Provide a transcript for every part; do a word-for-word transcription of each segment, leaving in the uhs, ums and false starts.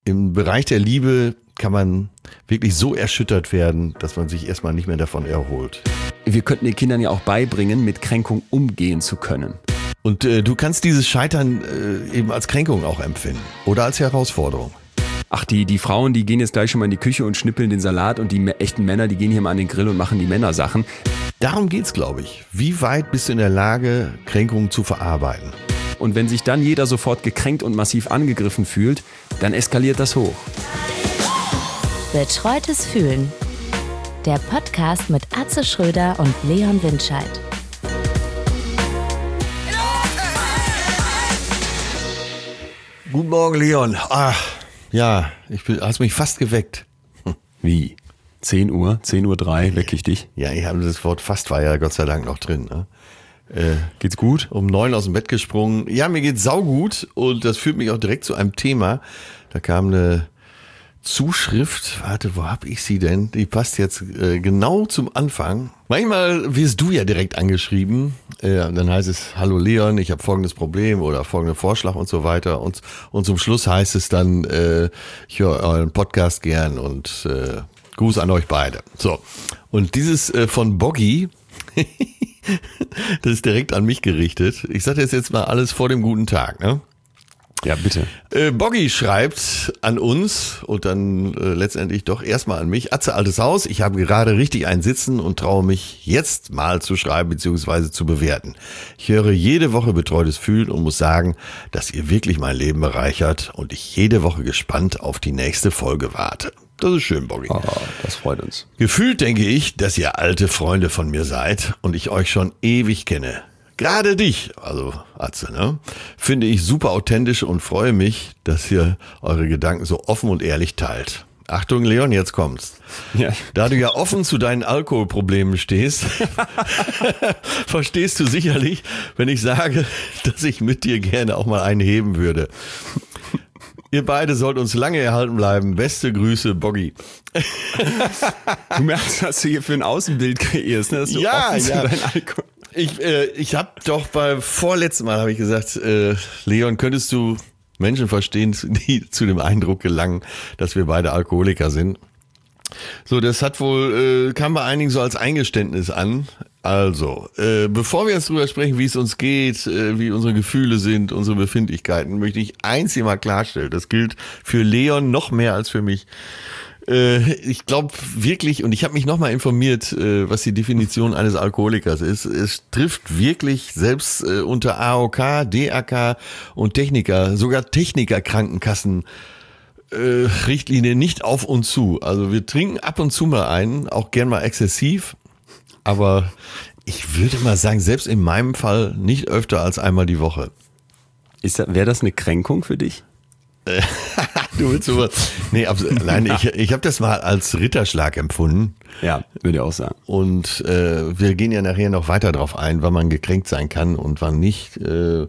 Im Bereich der Liebe kann man wirklich so erschüttert werden, dass man sich erstmal nicht mehr davon erholt. Wir könnten den Kindern ja auch beibringen, mit Kränkung umgehen zu können. Und äh, du kannst dieses Scheitern äh, eben als Kränkung auch empfinden oder als Herausforderung. Ach, die, die Frauen, die gehen jetzt gleich schon mal in die Küche und schnippeln den Salat und die me- echten Männer, die gehen hier mal an den Grill und machen die Männersachen. Darum geht's, glaube ich. Wie weit bist du in der Lage, Kränkungen zu verarbeiten? Und wenn sich dann jeder sofort gekränkt und massiv angegriffen fühlt, dann eskaliert das hoch. Betreutes Fühlen. Der Podcast mit Atze Schröder und Leon Windscheid. Guten Morgen, Leon. Ach, ja, ich bin, hast mich fast geweckt. Wie? zehn Uhr, zehn Uhr drei, weck ich dich. Ja, ich habe das Wort fast war ja Gott sei Dank noch drin. Ne? Äh, Geht's gut? Um neun aus dem Bett gesprungen. Ja, mir geht's saugut und das führt mich auch direkt zu einem Thema. Da kam eine Zuschrift, warte, wo hab ich sie denn? Die passt jetzt äh, genau zum Anfang. Manchmal wirst du ja direkt angeschrieben, äh, dann heißt es, hallo Leon, ich habe folgendes Problem oder folgenden Vorschlag und so weiter. Und, und zum Schluss heißt es dann, äh, ich höre euren Podcast gern und äh, Gruß an euch beide. So, und dieses äh, von Boggy, das ist direkt an mich gerichtet. Ich sage das jetzt mal alles vor dem guten Tag, ne? Ja, bitte. Äh, Boggy schreibt an uns und dann äh, letztendlich doch erstmal an mich. Atze, altes Haus, ich habe gerade richtig ein Sitzen und traue mich jetzt mal zu schreiben bzw. zu bewerten. Ich höre jede Woche Betreutes Fühlen und muss sagen, dass ihr wirklich mein Leben bereichert und ich jede Woche gespannt auf die nächste Folge warte. Das ist schön, Boggy. Oh, das freut uns. Gefühlt denke ich, dass ihr alte Freunde von mir seid und ich euch schon ewig kenne. Gerade dich, also Atze, ne, finde ich super authentisch und freue mich, dass ihr eure Gedanken so offen und ehrlich teilt. Achtung, Leon, jetzt kommt's. Ja. Da du ja offen zu deinen Alkoholproblemen stehst, verstehst du sicherlich, wenn ich sage, dass ich mit dir gerne auch mal einen heben würde. Ihr beide sollt uns lange erhalten bleiben. Beste Grüße, Boggy. Du merkst, was du hier für ein Außenbild kreierst, ne? Dass du Ja, offen zu ja. deinem Alkohol. Ich, äh, ich habe doch beim vorletzten Mal habe ich gesagt, äh, Leon, könntest du Menschen verstehen, die zu dem Eindruck gelangen, dass wir beide Alkoholiker sind? So, das hat wohl, äh, kam bei einigen so als Eingeständnis an. Also, äh, bevor wir jetzt drüber sprechen, wie es uns geht, äh, wie unsere Gefühle sind, unsere Befindlichkeiten, möchte ich eins hier mal klarstellen. Das gilt für Leon noch mehr als für mich. Äh, ich glaube wirklich, und ich habe mich nochmal informiert, äh, was die Definition eines Alkoholikers ist. Es trifft wirklich selbst äh, unter A O K, D A K und Techniker, sogar Techniker-Krankenkassen, Äh, Richtlinie nicht auf uns zu. Also wir trinken ab und zu mal einen, auch gern mal exzessiv, aber ich würde mal sagen, selbst in meinem Fall nicht öfter als einmal die Woche. Ist das, wäre das eine Kränkung für dich? Du willst sowas? Nee, abs- nein, ich, ich habe das mal als Ritterschlag empfunden. Ja, würde ich auch sagen. Und äh, wir gehen ja nachher noch weiter drauf ein, wann man gekränkt sein kann und wann nicht. Äh,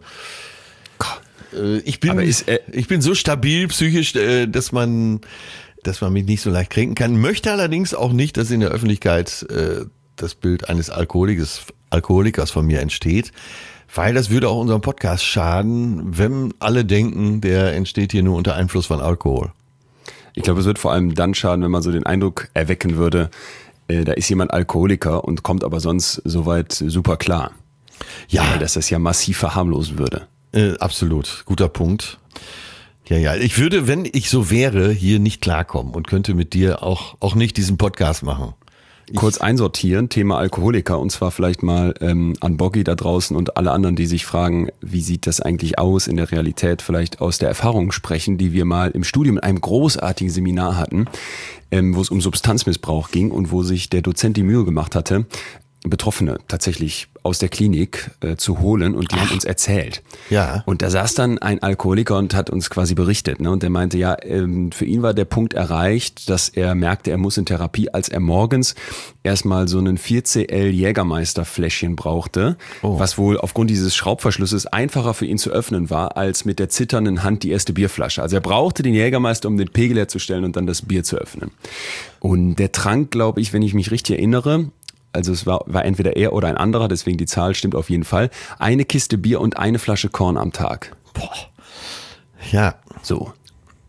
Ich bin, Aber ist, äh, ich bin so stabil psychisch, äh, dass man, dass man mich nicht so leicht kränken kann. Möchte allerdings auch nicht, dass in der Öffentlichkeit äh, das Bild eines Alkoholikers, Alkoholikers von mir entsteht, weil das würde auch unserem Podcast schaden, wenn alle denken, der entsteht hier nur unter Einfluss von Alkohol. Ich glaube, es wird vor allem dann schaden, wenn man so den Eindruck erwecken würde, äh, da ist jemand Alkoholiker und kommt aber sonst soweit super klar. Ja, Weil das das ja massiv verharmlosen würde. Äh, absolut, guter Punkt. Ja, ja, ich würde, wenn ich so wäre, hier nicht klarkommen und könnte mit dir auch, auch nicht diesen Podcast machen. Kurz einsortieren, Thema Alkoholiker, und zwar vielleicht mal ähm, an Boggy da draußen und alle anderen, die sich fragen, wie sieht das eigentlich aus in der Realität, vielleicht aus der Erfahrung sprechen, die wir mal im Studium in einem großartigen Seminar hatten, ähm, wo es um Substanzmissbrauch ging und wo sich der Dozent die Mühe gemacht hatte, Betroffene tatsächlich aus der Klinik äh, zu holen, und die Ach. haben uns erzählt. Ja. Und da saß dann ein Alkoholiker und hat uns quasi berichtet, ne? Und der meinte, ja, ähm, für ihn war der Punkt erreicht, dass er merkte, er muss in Therapie, als er morgens erstmal so einen vier C L Jägermeister-Fläschchen brauchte, oh. was wohl aufgrund dieses Schraubverschlusses einfacher für ihn zu öffnen war, als mit der zitternden Hand die erste Bierflasche. Also er brauchte den Jägermeister, um den Pegel herzustellen und dann das Bier zu öffnen. Und der trank, glaube ich, wenn ich mich richtig erinnere, also es war, war entweder er oder ein anderer, deswegen die Zahl stimmt auf jeden Fall, eine Kiste Bier und eine Flasche Korn am Tag. Boah. Ja. So.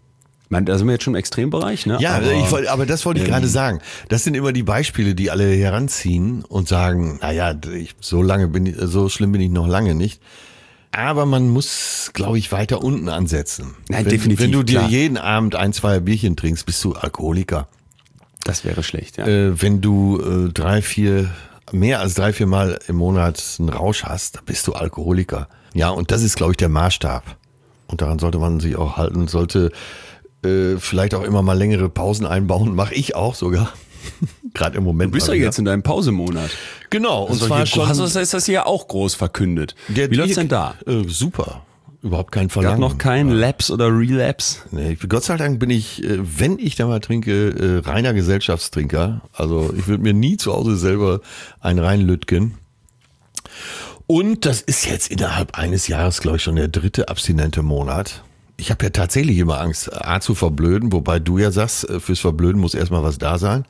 Da sind wir jetzt schon im Extrembereich, ne? Ja, aber, ich wollt, aber das wollte ich ähm, gerade sagen. Das sind immer die Beispiele, die alle heranziehen und sagen, naja, ich, so lange bin ich, so schlimm bin ich noch lange nicht. Aber man muss, glaube ich, weiter unten ansetzen. Nein, wenn, definitiv. Wenn du dir klar. jeden Abend ein, zwei Bierchen trinkst, bist du Alkoholiker. Das wäre schlecht, ja. Äh, wenn du äh, drei, vier, mehr als drei, vier Mal im Monat einen Rausch hast, dann bist du Alkoholiker. Ja, und das ist, glaube ich, der Maßstab. Und daran sollte man sich auch halten, sollte äh, vielleicht auch immer mal längere Pausen einbauen. Mache ich auch sogar. Gerade im Moment. Du bist ja jetzt in deinem Pausemonat. Genau. Und also zwar hier, schon. Also ist das hier auch groß verkündet. Der, Wie läuft's denn da? Äh, super. Überhaupt kein Gab Verlangen. noch kein Lapse oder Relapse? Nee, Gott sei Dank bin ich, äh, wenn ich da mal trinke, äh, reiner Gesellschaftstrinker. Also ich würde mir nie zu Hause selber einen reinlütgen. Und das ist jetzt innerhalb eines Jahres, glaube ich, schon der dritte abstinente Monat. Ich habe ja tatsächlich immer Angst, A, zu verblöden, wobei du ja sagst, fürs Verblöden muss erstmal was da sein.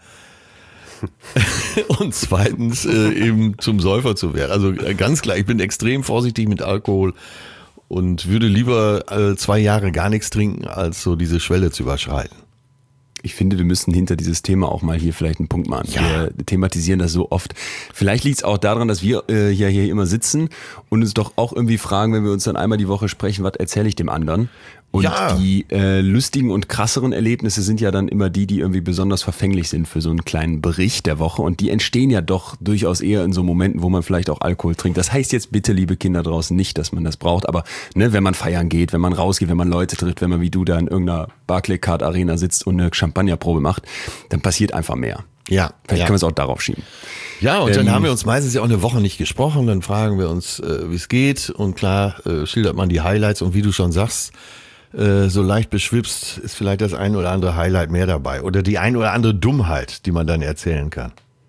Und zweitens äh, eben zum Säufer zu werden. Also äh, ganz klar, ich bin extrem vorsichtig mit Alkohol und würde lieber äh, zwei Jahre gar nichts trinken, als so diese Schwelle zu überschreiten. Ich finde, wir müssen hinter dieses Thema auch mal hier vielleicht einen Punkt machen. Ja. Wir thematisieren das so oft. Vielleicht liegt es auch daran, dass wir äh, ja hier immer sitzen und uns doch auch irgendwie fragen, wenn wir uns dann einmal die Woche sprechen, was erzähle ich dem anderen? Und ja. die äh, lustigen und krasseren Erlebnisse sind ja dann immer die, die irgendwie besonders verfänglich sind für so einen kleinen Bericht der Woche. Und die entstehen ja doch durchaus eher in so Momenten, wo man vielleicht auch Alkohol trinkt. Das heißt jetzt bitte, liebe Kinder draußen, nicht, dass man das braucht. Aber ne, wenn man feiern geht, wenn man rausgeht, wenn man Leute trifft, wenn man wie du da in irgendeiner Barclaycard Arena sitzt und eine Champagnerprobe macht, dann passiert einfach mehr. Ja. Vielleicht ja. können wir es auch darauf schieben. Ja, und Ähm, dann haben wir uns meistens ja auch eine Woche nicht gesprochen. Dann fragen wir uns, äh, wie es geht. Und klar äh, schildert man die Highlights. Und wie du schon sagst, so leicht beschwipst ist vielleicht das ein oder andere Highlight mehr dabei oder die ein oder andere Dummheit, die man dann erzählen kann.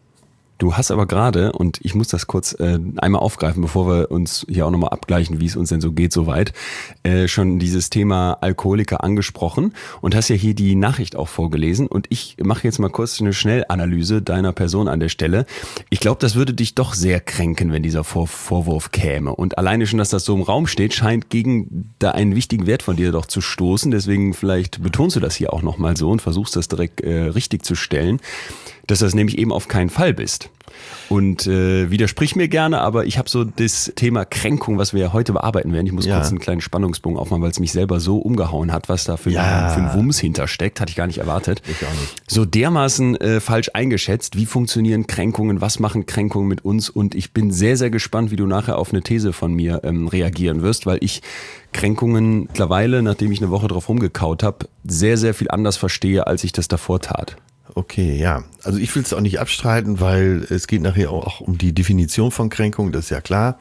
Du hast aber gerade, und ich muss das kurz äh, einmal aufgreifen, bevor wir uns hier auch nochmal abgleichen, wie es uns denn so geht soweit, äh, schon dieses Thema Alkoholiker angesprochen und hast ja hier die Nachricht auch vorgelesen und ich mache jetzt mal kurz eine Schnellanalyse deiner Person an der Stelle. Ich glaube, das würde dich doch sehr kränken, wenn dieser Vor- Vorwurf käme und alleine schon, dass das so im Raum steht, scheint gegen da einen wichtigen Wert von dir doch zu stoßen, deswegen vielleicht betonst du das hier auch nochmal so und versuchst das direkt äh, richtig zu stellen, dass das nämlich eben auf keinen Fall bist. Und äh, widersprich mir gerne, aber ich habe so das Thema Kränkung, was wir ja heute bearbeiten werden. Ich muss ja. kurz einen kleinen Spannungsbogen aufmachen, weil es mich selber so umgehauen hat, was da für, ja. ein, für ein Wumms hintersteckt. Hatte ich gar nicht erwartet. Ich auch nicht. So dermaßen äh, falsch eingeschätzt. Wie funktionieren Kränkungen? Was machen Kränkungen mit uns? Und ich bin sehr, sehr gespannt, wie du nachher auf eine These von mir ähm, reagieren wirst, weil ich Kränkungen mittlerweile, nachdem ich eine Woche drauf rumgekaut habe, sehr, sehr viel anders verstehe, als ich das davor tat. Okay, ja. Also ich will es auch nicht abstreiten, weil es geht nachher auch um die Definition von Kränkung, das ist ja klar.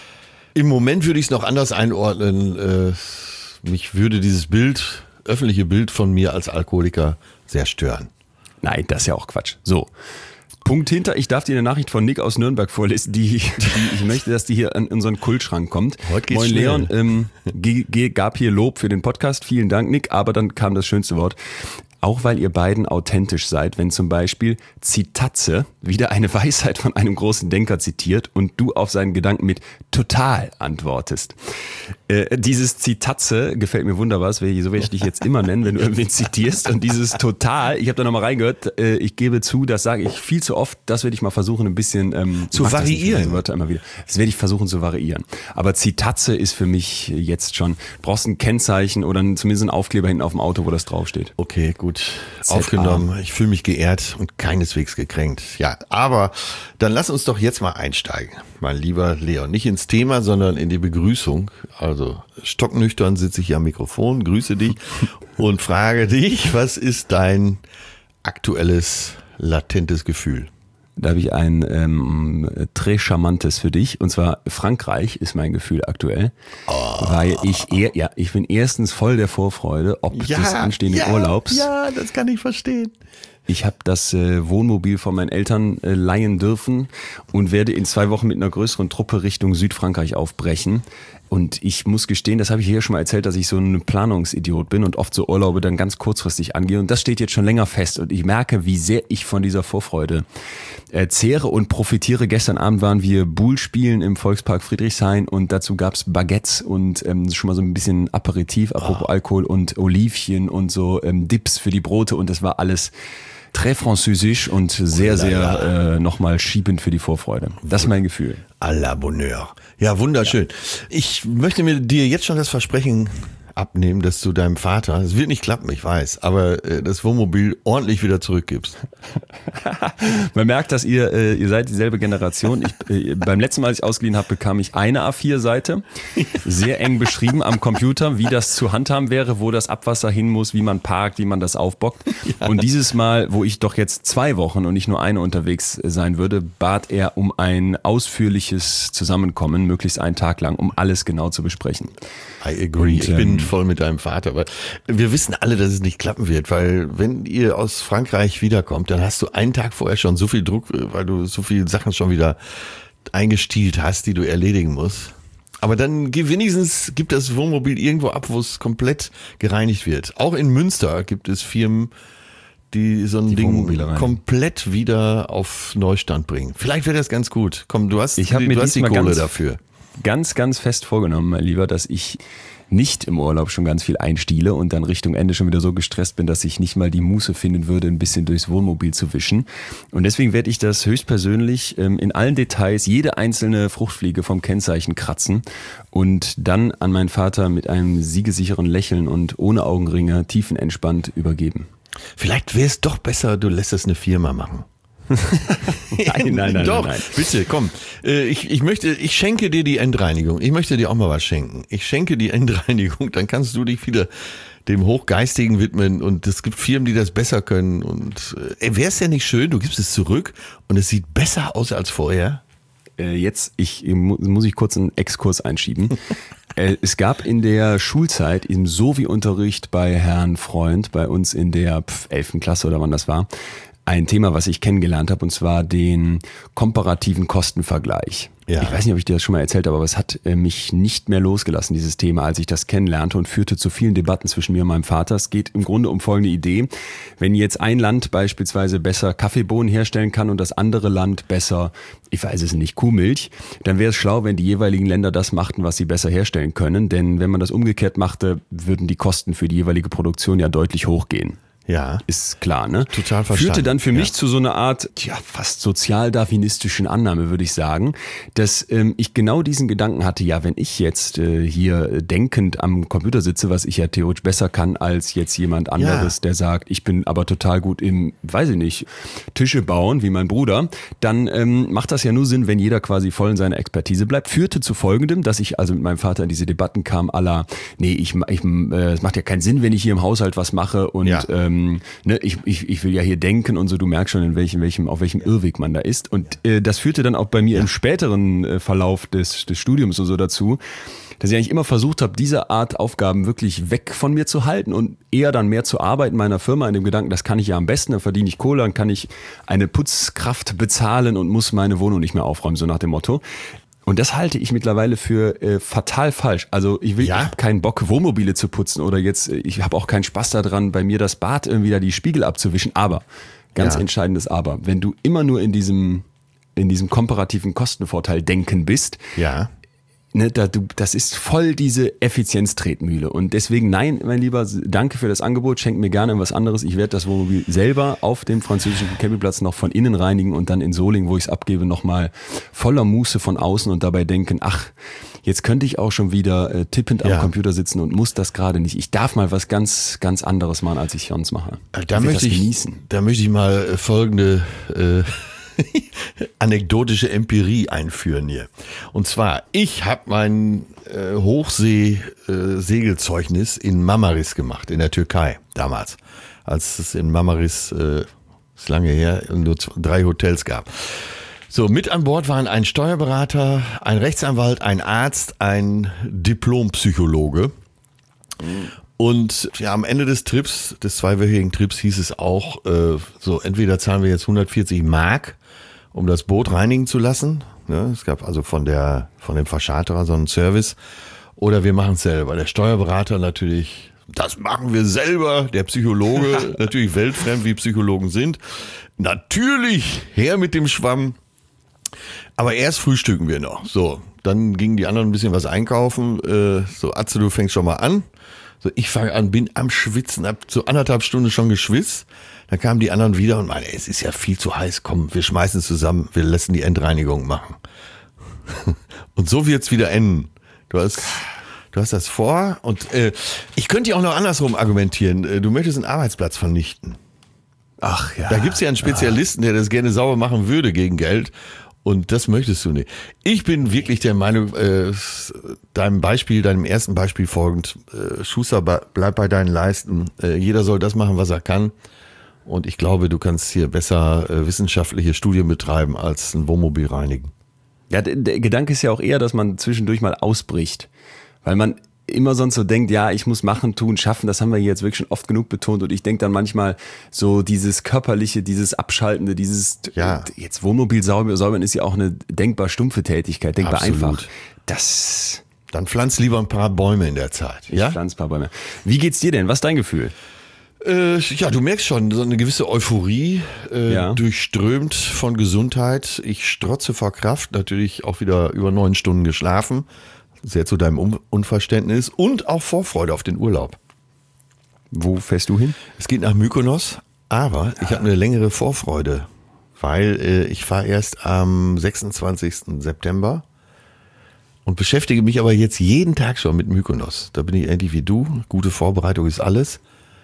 Im Moment würde ich es noch anders einordnen. Äh, mich würde dieses Bild, öffentliche Bild von mir als Alkoholiker sehr stören. Nein, das ist ja auch Quatsch. So. Punkt hinter, ich darf dir eine Nachricht von Nick aus Nürnberg vorlesen, die, die ich möchte, dass die hier in unseren Kultschrank kommt. Heute geht's Moin schnell. Leon, ähm, g- g- gab hier Lob für den Podcast, vielen Dank Nick, aber dann kam das schönste Wort. Auch weil ihr beiden authentisch seid, wenn zum Beispiel Zitatze wieder eine Weisheit von einem großen Denker zitiert und du auf seinen Gedanken mit total antwortest. Äh, dieses Zitatze gefällt mir wunderbar, so werde ich dich jetzt immer nennen, wenn du irgendwen zitierst. Und dieses total, ich habe da nochmal reingehört, äh, ich gebe zu, das sage ich viel zu oft, das werde ich mal versuchen ein bisschen ähm, zu variieren. Das, Wörter immer wieder. Das werde ich versuchen zu variieren. Aber Zitatze ist für mich jetzt schon, du brauchst ein Kennzeichen oder zumindest einen Aufkleber hinten auf dem Auto, wo das draufsteht. Okay, gut. Z A. Aufgenommen. Ich fühle mich geehrt und keineswegs gekränkt. Ja, aber dann lass uns doch jetzt mal einsteigen, mein lieber Leon. Nicht ins Thema, sondern in die Begrüßung. Also stocknüchtern sitze ich hier am Mikrofon, grüße dich und frage dich, was ist dein aktuelles latentes Gefühl? Da habe ich ein ähm, très charmantes für dich. Und zwar Frankreich ist mein Gefühl aktuell. Oh. Weil ich eher, ja, ich bin erstens voll der Vorfreude, ob ja, des anstehenden ja, Urlaubs. Ja, das kann ich verstehen. Ich habe das äh, Wohnmobil von meinen Eltern äh, leihen dürfen und werde in zwei Wochen mit einer größeren Truppe Richtung Südfrankreich aufbrechen. Und ich muss gestehen, das habe ich hier schon mal erzählt, dass ich so ein Planungsidiot bin und oft so Urlaube dann ganz kurzfristig angehe. Und das steht jetzt schon länger fest. Und ich merke, wie sehr ich von dieser Vorfreude äh, zehre und profitiere. Gestern Abend waren wir Boule spielen im Volkspark Friedrichshain und dazu gab's Baguettes und ähm, schon mal so ein bisschen Aperitif, apropos oh. Alkohol und Olivchen und so ähm, Dips für die Brote. Und das war alles très französisch und sehr, sehr äh, nochmal schiebend für die Vorfreude. Das ist mein Gefühl. À la Bonheur. Ja, wunderschön. Ich möchte mir dir jetzt schon das Versprechen abnehmen, dass du deinem Vater, es wird nicht klappen, ich weiß, aber äh, das Wohnmobil ordentlich wieder zurückgibst. Man merkt, dass ihr, äh, ihr seid dieselbe Generation. Ich, äh, beim letzten Mal, als ich ausgeliehen habe, bekam ich eine A vier Seite, sehr eng beschrieben am Computer, wie das zu handhaben wäre, wo das Abwasser hin muss, wie man parkt, wie man das aufbockt. Ja. Und dieses Mal, wo ich doch jetzt zwei Wochen und nicht nur eine unterwegs sein würde, bat er um ein ausführliches Zusammenkommen, möglichst einen Tag lang, um alles genau zu besprechen. I agree. Und, ich bin ähm, voll mit deinem Vater, aber wir wissen alle, dass es nicht klappen wird, weil wenn ihr aus Frankreich wiederkommt, dann hast du einen Tag vorher schon so viel Druck, weil du so viele Sachen schon wieder eingestielt hast, die du erledigen musst. Aber dann wenigstens gibt das Wohnmobil irgendwo ab, wo es komplett gereinigt wird. Auch in Münster gibt es Firmen, die so ein die Ding komplett wieder auf Neustand bringen. Vielleicht wäre das ganz gut. Komm, du hast, ich hab die, mir du hast die Kohle ganz, dafür. Ganz, ganz fest vorgenommen, mein Lieber, dass ich nicht im Urlaub schon ganz viel einstiele und dann Richtung Ende schon wieder so gestresst bin, dass ich nicht mal die Muße finden würde, ein bisschen durchs Wohnmobil zu wischen. Und deswegen werde ich das höchstpersönlich ähm, in allen Details jede einzelne Fruchtfliege vom Kennzeichen kratzen und dann an meinen Vater mit einem siegesicheren Lächeln und ohne Augenringe tiefenentspannt übergeben. Vielleicht wäre es doch besser, du lässt es eine Firma machen. nein, nein, nein, Doch, nein, nein. Bitte, komm. Ich, ich möchte, ich schenke dir die Endreinigung. Ich möchte dir auch mal was schenken. Ich schenke die Endreinigung, dann kannst du dich wieder dem Hochgeistigen widmen und es gibt Firmen, die das besser können und äh, wäre es ja nicht schön, du gibst es zurück und es sieht besser aus als vorher? Jetzt ich, muss ich kurz einen Exkurs einschieben. Es gab in der Schulzeit im Sovi-Unterricht bei Herrn Freund, bei uns in der elften Klasse oder wann das war, ein Thema, was ich kennengelernt habe, und zwar den komparativen Kostenvergleich. Ja. Ich weiß nicht, ob ich dir das schon mal erzählt habe, aber es hat mich nicht mehr losgelassen, dieses Thema, als ich das kennenlernte und führte zu vielen Debatten zwischen mir und meinem Vater. Es geht im Grunde um folgende Idee. Wenn jetzt ein Land beispielsweise besser Kaffeebohnen herstellen kann und das andere Land besser, ich weiß es nicht, Kuhmilch, dann wäre es schlau, wenn die jeweiligen Länder das machten, was sie besser herstellen können. Denn wenn man das umgekehrt machte, würden die Kosten für die jeweilige Produktion ja deutlich hochgehen. Ja. Ist klar, ne? Total verstanden. Führte dann für mich ja. zu so einer Art, ja, fast sozialdarwinistischen Annahme, würde ich sagen, dass ähm, ich genau diesen Gedanken hatte, ja, wenn ich jetzt äh, hier denkend am Computer sitze, was ich ja theoretisch besser kann als jetzt jemand anderes, ja. der sagt, ich bin aber total gut im, weiß ich nicht, Tische bauen, wie mein Bruder, dann ähm, macht das ja nur Sinn, wenn jeder quasi voll in seiner Expertise bleibt. Führte zu folgendem, dass ich also mit meinem Vater in diese Debatten kam, à la, nee, ich, ich, äh, es macht ja keinen Sinn, wenn ich hier im Haushalt was mache und ja. ähm, Ne, ich, ich, ich will ja hier denken und so, du merkst schon, in welchem, welchem, auf welchem Irrweg man da ist. Und äh, das führte dann auch bei mir ja. im späteren äh, Verlauf des, des Studiums und so dazu, dass ich eigentlich immer versucht habe, diese Art Aufgaben wirklich weg von mir zu halten und eher dann mehr zu arbeiten in meiner Firma, in dem Gedanken, das kann ich ja am besten, dann verdiene ich Kohle, dann kann ich eine Putzkraft bezahlen und muss meine Wohnung nicht mehr aufräumen, so nach dem Motto. Und das halte ich mittlerweile für äh, fatal falsch. Also ich will, ja. ich habe keinen Bock, Wohnmobile zu putzen oder jetzt, ich habe auch keinen Spaß daran, bei mir das Bad irgendwie da die Spiegel abzuwischen. Aber, ganz ja. entscheidendes Aber, wenn du immer nur in diesem, in diesem komparativen Kostenvorteil denken bist, ja. Ne, da, du, das ist voll diese Effizienztretmühle. Und deswegen, nein, mein Lieber, danke für das Angebot, schenk mir gerne was anderes. Ich werde das Wohnmobil selber auf dem französischen Campingplatz noch von innen reinigen und dann in Solingen, wo ich es abgebe, nochmal voller Muße von außen und dabei denken, ach, jetzt könnte ich auch schon wieder äh, tippend am ja. Computer sitzen und muss das gerade nicht. Ich darf mal was ganz, ganz anderes machen, als ich sonst mache. Da möchte ich, genießen. Da möchte ich mal folgende äh anekdotische Empirie einführen hier. Und zwar, ich habe mein äh, Hochsee-Segelzeugnis äh, in Marmaris gemacht, in der Türkei damals, als es in Marmaris, äh, ist lange her, nur zwei, drei Hotels gab. So, mit an Bord waren ein Steuerberater, ein Rechtsanwalt, ein Arzt, ein Diplompsychologe. Und ja, am Ende des Trips, des zweiwöchigen Trips, hieß es auch, äh, so entweder zahlen wir jetzt hundertvierzig Mark, um das Boot reinigen zu lassen. Ne? Es gab also von der von dem Verscharterer so einen Service. Oder wir machen es selber. Der Steuerberater natürlich, das machen wir selber. Der Psychologe, natürlich weltfremd, wie Psychologen sind. Natürlich, her mit dem Schwamm. Aber erst frühstücken wir noch. So, dann gingen die anderen ein bisschen was einkaufen. Äh, so, Atze, du fängst schon mal an. So, ich fange an, bin am Schwitzen, hab so anderthalb Stunden schon geschwitzt. Dann kamen die anderen wieder und meinten, es ist ja viel zu heiß, komm, wir schmeißen es zusammen, wir lassen die Endreinigung machen. Und so wird's wieder enden. Du hast, du hast das vor und äh, ich könnte ja auch noch andersrum argumentieren. Du möchtest einen Arbeitsplatz vernichten. Ach ja. Da gibt's ja einen Spezialisten, der das gerne sauber machen würde gegen Geld. Und das möchtest du nicht. Ich bin wirklich der Meinung, äh, deinem Beispiel, deinem ersten Beispiel folgend, äh, Schuster, bleib bei deinen Leisten. Äh, jeder soll das machen, was er kann. Und ich glaube, du kannst hier besser äh, wissenschaftliche Studien betreiben, als ein Wohnmobil reinigen. Ja, der, der Gedanke ist ja auch eher, dass man zwischendurch mal ausbricht. Weil man immer sonst so denkt, ja, ich muss machen, tun, schaffen, das haben wir hier jetzt wirklich schon oft genug betont und ich denke dann manchmal so dieses körperliche, dieses Abschaltende, dieses, ja. Jetzt Wohnmobil säubern ist ja auch eine denkbar stumpfe Tätigkeit, denkbar Absolut. einfach. Das... Dann pflanz lieber ein paar Bäume in der Zeit. Ich ja? pflanz ein paar Bäume. Wie geht's dir denn? Was ist dein Gefühl? Äh, ja, du merkst schon, so eine gewisse Euphorie, äh, Ja. durchströmt von Gesundheit. Ich strotze vor Kraft, natürlich auch wieder über neun Stunden geschlafen. Sehr zu deinem Un- Unverständnis und auch Vorfreude auf den Urlaub. Wo fährst du hin? Es geht nach Mykonos, aber ich habe eine längere Vorfreude, weil äh, ich fahre erst am sechsundzwanzigsten September und beschäftige mich aber jetzt jeden Tag schon mit Mykonos. Da bin ich ähnlich wie du. Gute Vorbereitung ist alles.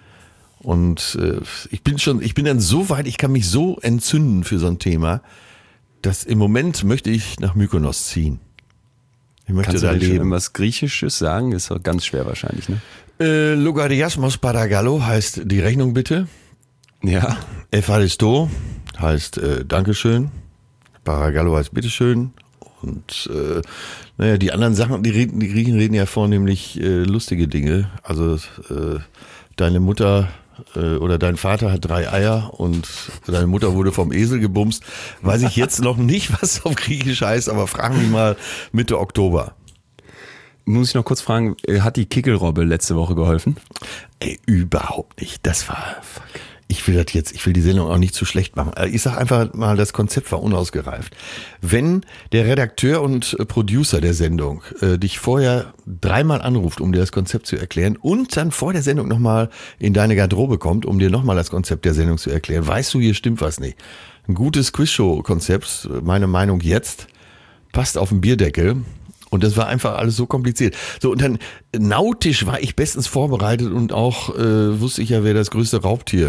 Und äh, ich bin schon, ich bin dann so weit, ich kann mich so entzünden für so ein Thema, dass im Moment möchte ich nach Mykonos ziehen. Ich möchte Kannst du da da schon leben. irgendwas Griechisches sagen? Ist doch ganz schwer wahrscheinlich, ne? Äh, Logariasmos Paragallo heißt die Rechnung bitte. Ja. Evaristo heißt äh, Dankeschön. Paragallo heißt Bitteschön. Und äh, naja, die anderen Sachen, die, reden, die Griechen reden ja vornehmlich äh, lustige Dinge. Also äh, deine Mutter äh, oder dein Vater hat drei Eier und deine Mutter wurde vom Esel gebumst. Weiß ich jetzt noch nicht, was auf Griechisch heißt, aber fragen wir mal Mitte Oktober. Muss ich noch kurz fragen, hat die Kickelrobbe letzte Woche geholfen? Ey, überhaupt nicht. Das war... Ich will das jetzt, ich will die Sendung auch nicht zu schlecht machen. Ich sag einfach mal, das Konzept war unausgereift. Wenn der Redakteur und Producer der Sendung äh, dich vorher dreimal anruft, um dir das Konzept zu erklären und dann vor der Sendung nochmal in deine Garderobe kommt, um dir nochmal das Konzept der Sendung zu erklären, weißt du, hier stimmt was nicht. Ein gutes Quizshow-Konzept, meine Meinung jetzt, passt auf den Bierdeckel. Und das war einfach alles so kompliziert. So, und dann nautisch war ich bestens vorbereitet und auch äh, wusste ich ja, wer das größte Raubtier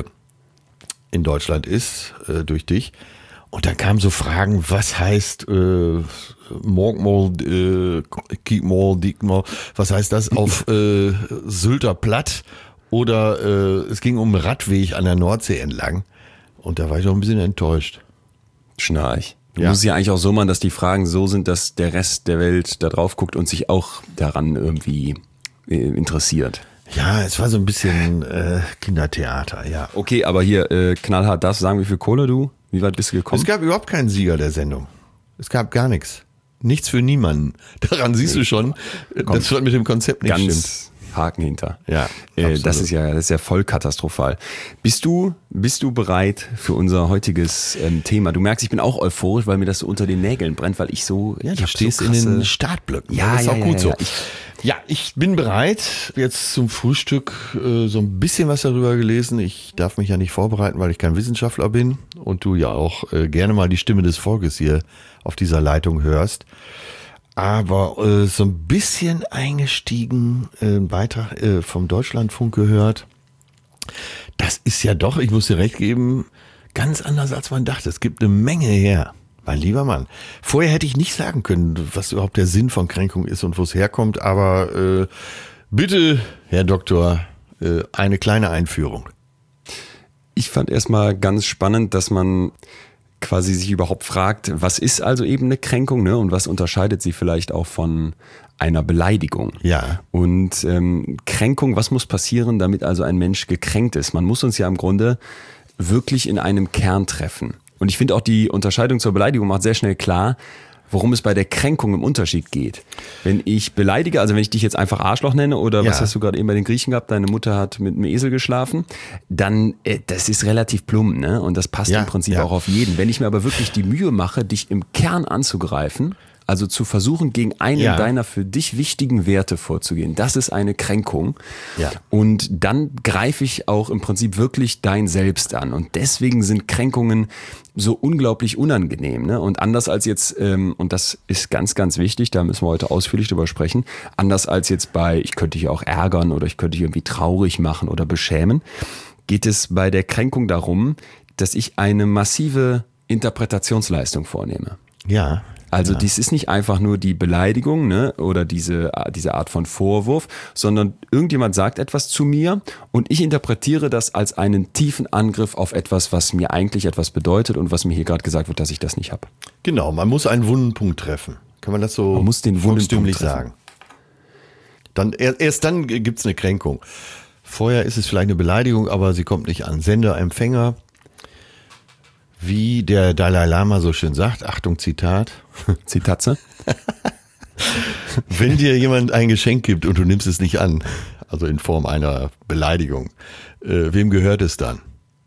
in Deutschland ist, äh, durch dich. Und dann kamen so Fragen, was heißt äh, Morgmol, äh, Kiekmol, Diekmol, was heißt das auf äh, Sylter Platt? Oder äh, es ging um einen Radweg an der Nordsee entlang. Und da war ich auch ein bisschen enttäuscht. Schnarch. Du Ja. musst ja eigentlich auch so machen, dass die Fragen so sind, dass der Rest der Welt da drauf guckt und sich auch daran irgendwie äh, interessiert. Ja, es war so ein bisschen äh, Kindertheater, ja. Okay, aber hier äh, knallhart darfst du sagen, wie viel Kohle du, wie weit bist du gekommen? Es gab überhaupt keinen Sieger der Sendung. Es gab gar nichts. Nichts für niemanden. Daran siehst du schon, dass das mit dem Konzept nicht stimmt. Ganz Haken hinter. Ja, äh, absolut. das ist ja, das ist ja voll katastrophal. Bist du, bist du bereit für unser heutiges ähm, Thema? Du merkst, ich bin auch euphorisch, weil mir das so unter den Nägeln brennt, weil ich so, Ja, ich du hab stehst so in krasse, den Startblöcken. Ja, das ist ja, auch ja, gut ja, so. ja. Ich- Ja, ich bin bereit. Jetzt zum Frühstück äh, so ein bisschen was darüber gelesen. Ich darf mich ja nicht vorbereiten, weil ich kein Wissenschaftler bin und du ja auch äh, gerne mal die Stimme des Volkes hier auf dieser Leitung hörst. Aber äh, so ein bisschen eingestiegen, äh, einen Beitrag äh, vom Deutschlandfunk gehört. Das ist ja doch, ich muss dir recht geben, ganz anders als man dachte. Es gibt eine Menge her. Mein lieber Mann, vorher hätte ich nicht sagen können, was überhaupt der Sinn von Kränkung ist und wo es herkommt, aber äh, bitte, Herr Doktor, äh, eine kleine Einführung. Ich fand erstmal ganz spannend, dass man quasi sich überhaupt fragt, was ist also eben eine Kränkung, ne? Und was unterscheidet sie vielleicht auch von einer Beleidigung? Ja. Und ähm, Kränkung, was muss passieren, damit also ein Mensch gekränkt ist? Man muss uns ja im Grunde wirklich in einem Kern treffen. Und ich finde auch die Unterscheidung zur Beleidigung macht sehr schnell klar, worum es bei der Kränkung im Unterschied geht. Wenn ich beleidige, also wenn ich dich jetzt einfach Arschloch nenne oder ja. was hast du gerade eben bei den Griechen gehabt, deine Mutter hat mit einem Esel geschlafen, dann, äh, das ist relativ plump, ne? Und das passt ja, im Prinzip ja. auch auf jeden. Wenn ich mir aber wirklich die Mühe mache, dich im Kern anzugreifen, also zu versuchen, gegen einen ja. deiner für dich wichtigen Werte vorzugehen, das ist eine Kränkung. Ja. Und dann greife ich auch im Prinzip wirklich dein Selbst an. Und deswegen sind Kränkungen so unglaublich unangenehm. Ne? Und anders als jetzt, ähm, und das ist ganz, ganz wichtig, da müssen wir heute ausführlich drüber sprechen, anders als jetzt bei, ich könnte dich auch ärgern oder ich könnte dich irgendwie traurig machen oder beschämen, geht es bei der Kränkung darum, dass ich eine massive Interpretationsleistung vornehme. Ja. Also ja. dies ist nicht einfach nur die Beleidigung, ne, oder diese, diese Art von Vorwurf, sondern irgendjemand sagt etwas zu mir und ich interpretiere das als einen tiefen Angriff auf etwas, was mir eigentlich etwas bedeutet und was mir hier gerade gesagt wird, dass ich das nicht habe. Genau, man muss einen wunden Punkt treffen. Kann man das so man muss den volkstümlich sagen? Dann, erst dann gibt es eine Kränkung. Vorher ist es vielleicht eine Beleidigung, aber sie kommt nicht an. Sender, Empfänger. Wie der Dalai Lama so schön sagt, Achtung, Zitat. Zitatze. Wenn dir jemand ein Geschenk gibt und du nimmst es nicht an, also in Form einer Beleidigung, äh, wem gehört es dann?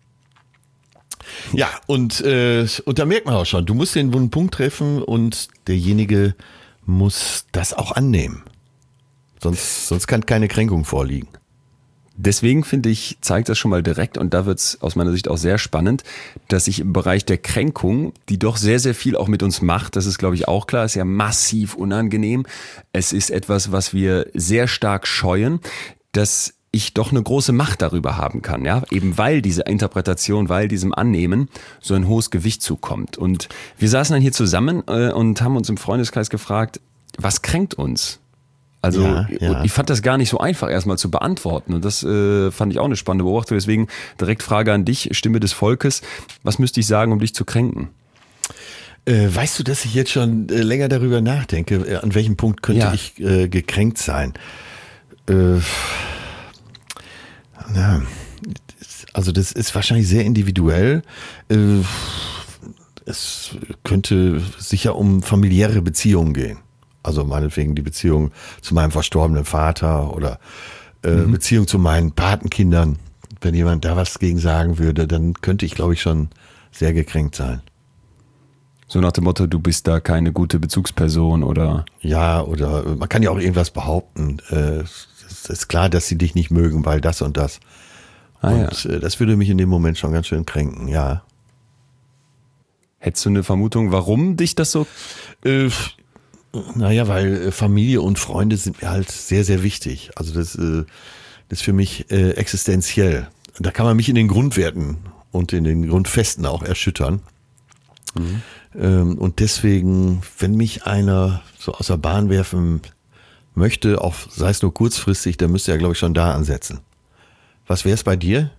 Ja, und, äh, und da merkt man auch schon, du musst den wunden Punkt treffen und derjenige muss das auch annehmen. Sonst, sonst kann keine Kränkung vorliegen. Deswegen finde ich, zeigt das schon mal direkt, und da wird es aus meiner Sicht auch sehr spannend, dass sich im Bereich der Kränkung, die doch sehr, sehr viel auch mit uns macht, das ist glaube ich auch klar, ist ja massiv unangenehm. Es ist etwas, was wir sehr stark scheuen, dass ich doch eine große Macht darüber haben kann, ja, eben weil diese Interpretation, weil diesem Annehmen so ein hohes Gewicht zukommt. Und wir saßen dann hier zusammen äh, und haben uns im Freundeskreis gefragt, was kränkt uns? Also ja, ja. ich fand das gar nicht so einfach erstmal zu beantworten und das äh, fand ich auch eine spannende Beobachtung. Deswegen direkt Frage an dich, Stimme des Volkes, was müsste ich sagen, um dich zu kränken? Äh, weißt du, dass ich jetzt schon äh, länger darüber nachdenke, an welchem Punkt könnte ja. ich äh, gekränkt sein? Äh, na, also das ist wahrscheinlich sehr individuell. Äh, es könnte sicher um familiäre Beziehungen gehen. Also meinetwegen die Beziehung zu meinem verstorbenen Vater oder äh, mhm. Beziehung zu meinen Patenkindern. Wenn jemand da was gegen sagen würde, dann könnte ich, glaube ich, schon sehr gekränkt sein. So nach dem Motto, du bist da keine gute Bezugsperson oder? Ja, oder man kann ja auch irgendwas behaupten. Äh, es ist klar, dass sie dich nicht mögen, weil das und das. Ah, und ja. äh, das würde mich in dem Moment schon ganz schön kränken, ja. Hättest du eine Vermutung, warum dich das so... Äh, Naja, weil Familie und Freunde sind mir halt sehr, sehr wichtig. Also das, das ist für mich äh, existenziell. Da kann man mich in den Grundwerten und in den Grundfesten auch erschüttern. Mhm. Ähm, und deswegen, wenn mich einer so aus der Bahn werfen möchte, auch sei es nur kurzfristig, dann müsste er, glaube ich, schon da ansetzen. Was wäre es bei dir?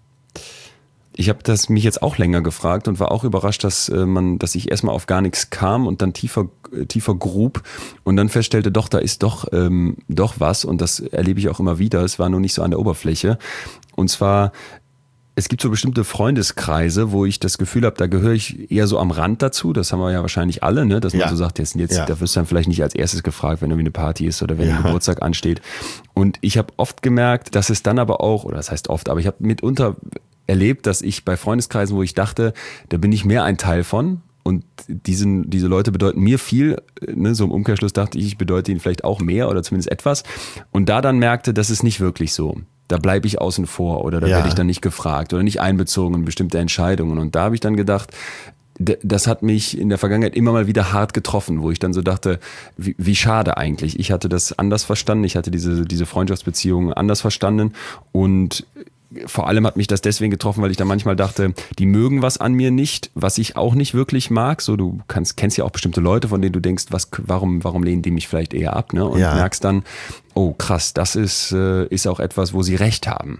Ich habe das mich jetzt auch länger gefragt und war auch überrascht, dass äh, man, dass ich erstmal auf gar nichts kam und dann tiefer, äh, tiefer grub und dann feststellte, doch, da ist doch, ähm, doch was, und das erlebe ich auch immer wieder. Es war nur nicht so an der Oberfläche. Und zwar, es gibt so bestimmte Freundeskreise, wo ich das Gefühl habe, da gehöre ich eher so am Rand dazu. Das haben wir ja wahrscheinlich alle, ne? Dass man ja. so sagt, jetzt, jetzt ja. da wirst du dann vielleicht nicht als erstes gefragt, wenn irgendwie eine Party ist oder wenn ja. ein Geburtstag ansteht. Und ich habe oft gemerkt, dass es dann aber auch, oder das heißt oft, aber ich habe mitunter erlebt, dass ich bei Freundeskreisen, wo ich dachte, da bin ich mehr ein Teil von und diesen, diese Leute bedeuten mir viel, ne, so im Umkehrschluss dachte ich, ich bedeute ihnen vielleicht auch mehr oder zumindest etwas, und da dann merkte, das ist nicht wirklich so. Da bleibe ich außen vor oder da ja. werde ich dann nicht gefragt oder nicht einbezogen in bestimmte Entscheidungen, und da habe ich dann gedacht, das hat mich in der Vergangenheit immer mal wieder hart getroffen, wo ich dann so dachte, wie, wie schade eigentlich. Ich hatte das anders verstanden, ich hatte diese, diese Freundschaftsbeziehungen anders verstanden, und vor allem hat mich das deswegen getroffen, weil ich da manchmal dachte, die mögen was an mir nicht, was ich auch nicht wirklich mag. So, du kannst, kennst ja auch bestimmte Leute, von denen du denkst, was, warum, warum lehnen die mich vielleicht eher ab, ne? Und ja. merkst dann, oh krass, das ist, äh, ist auch etwas, wo sie recht haben.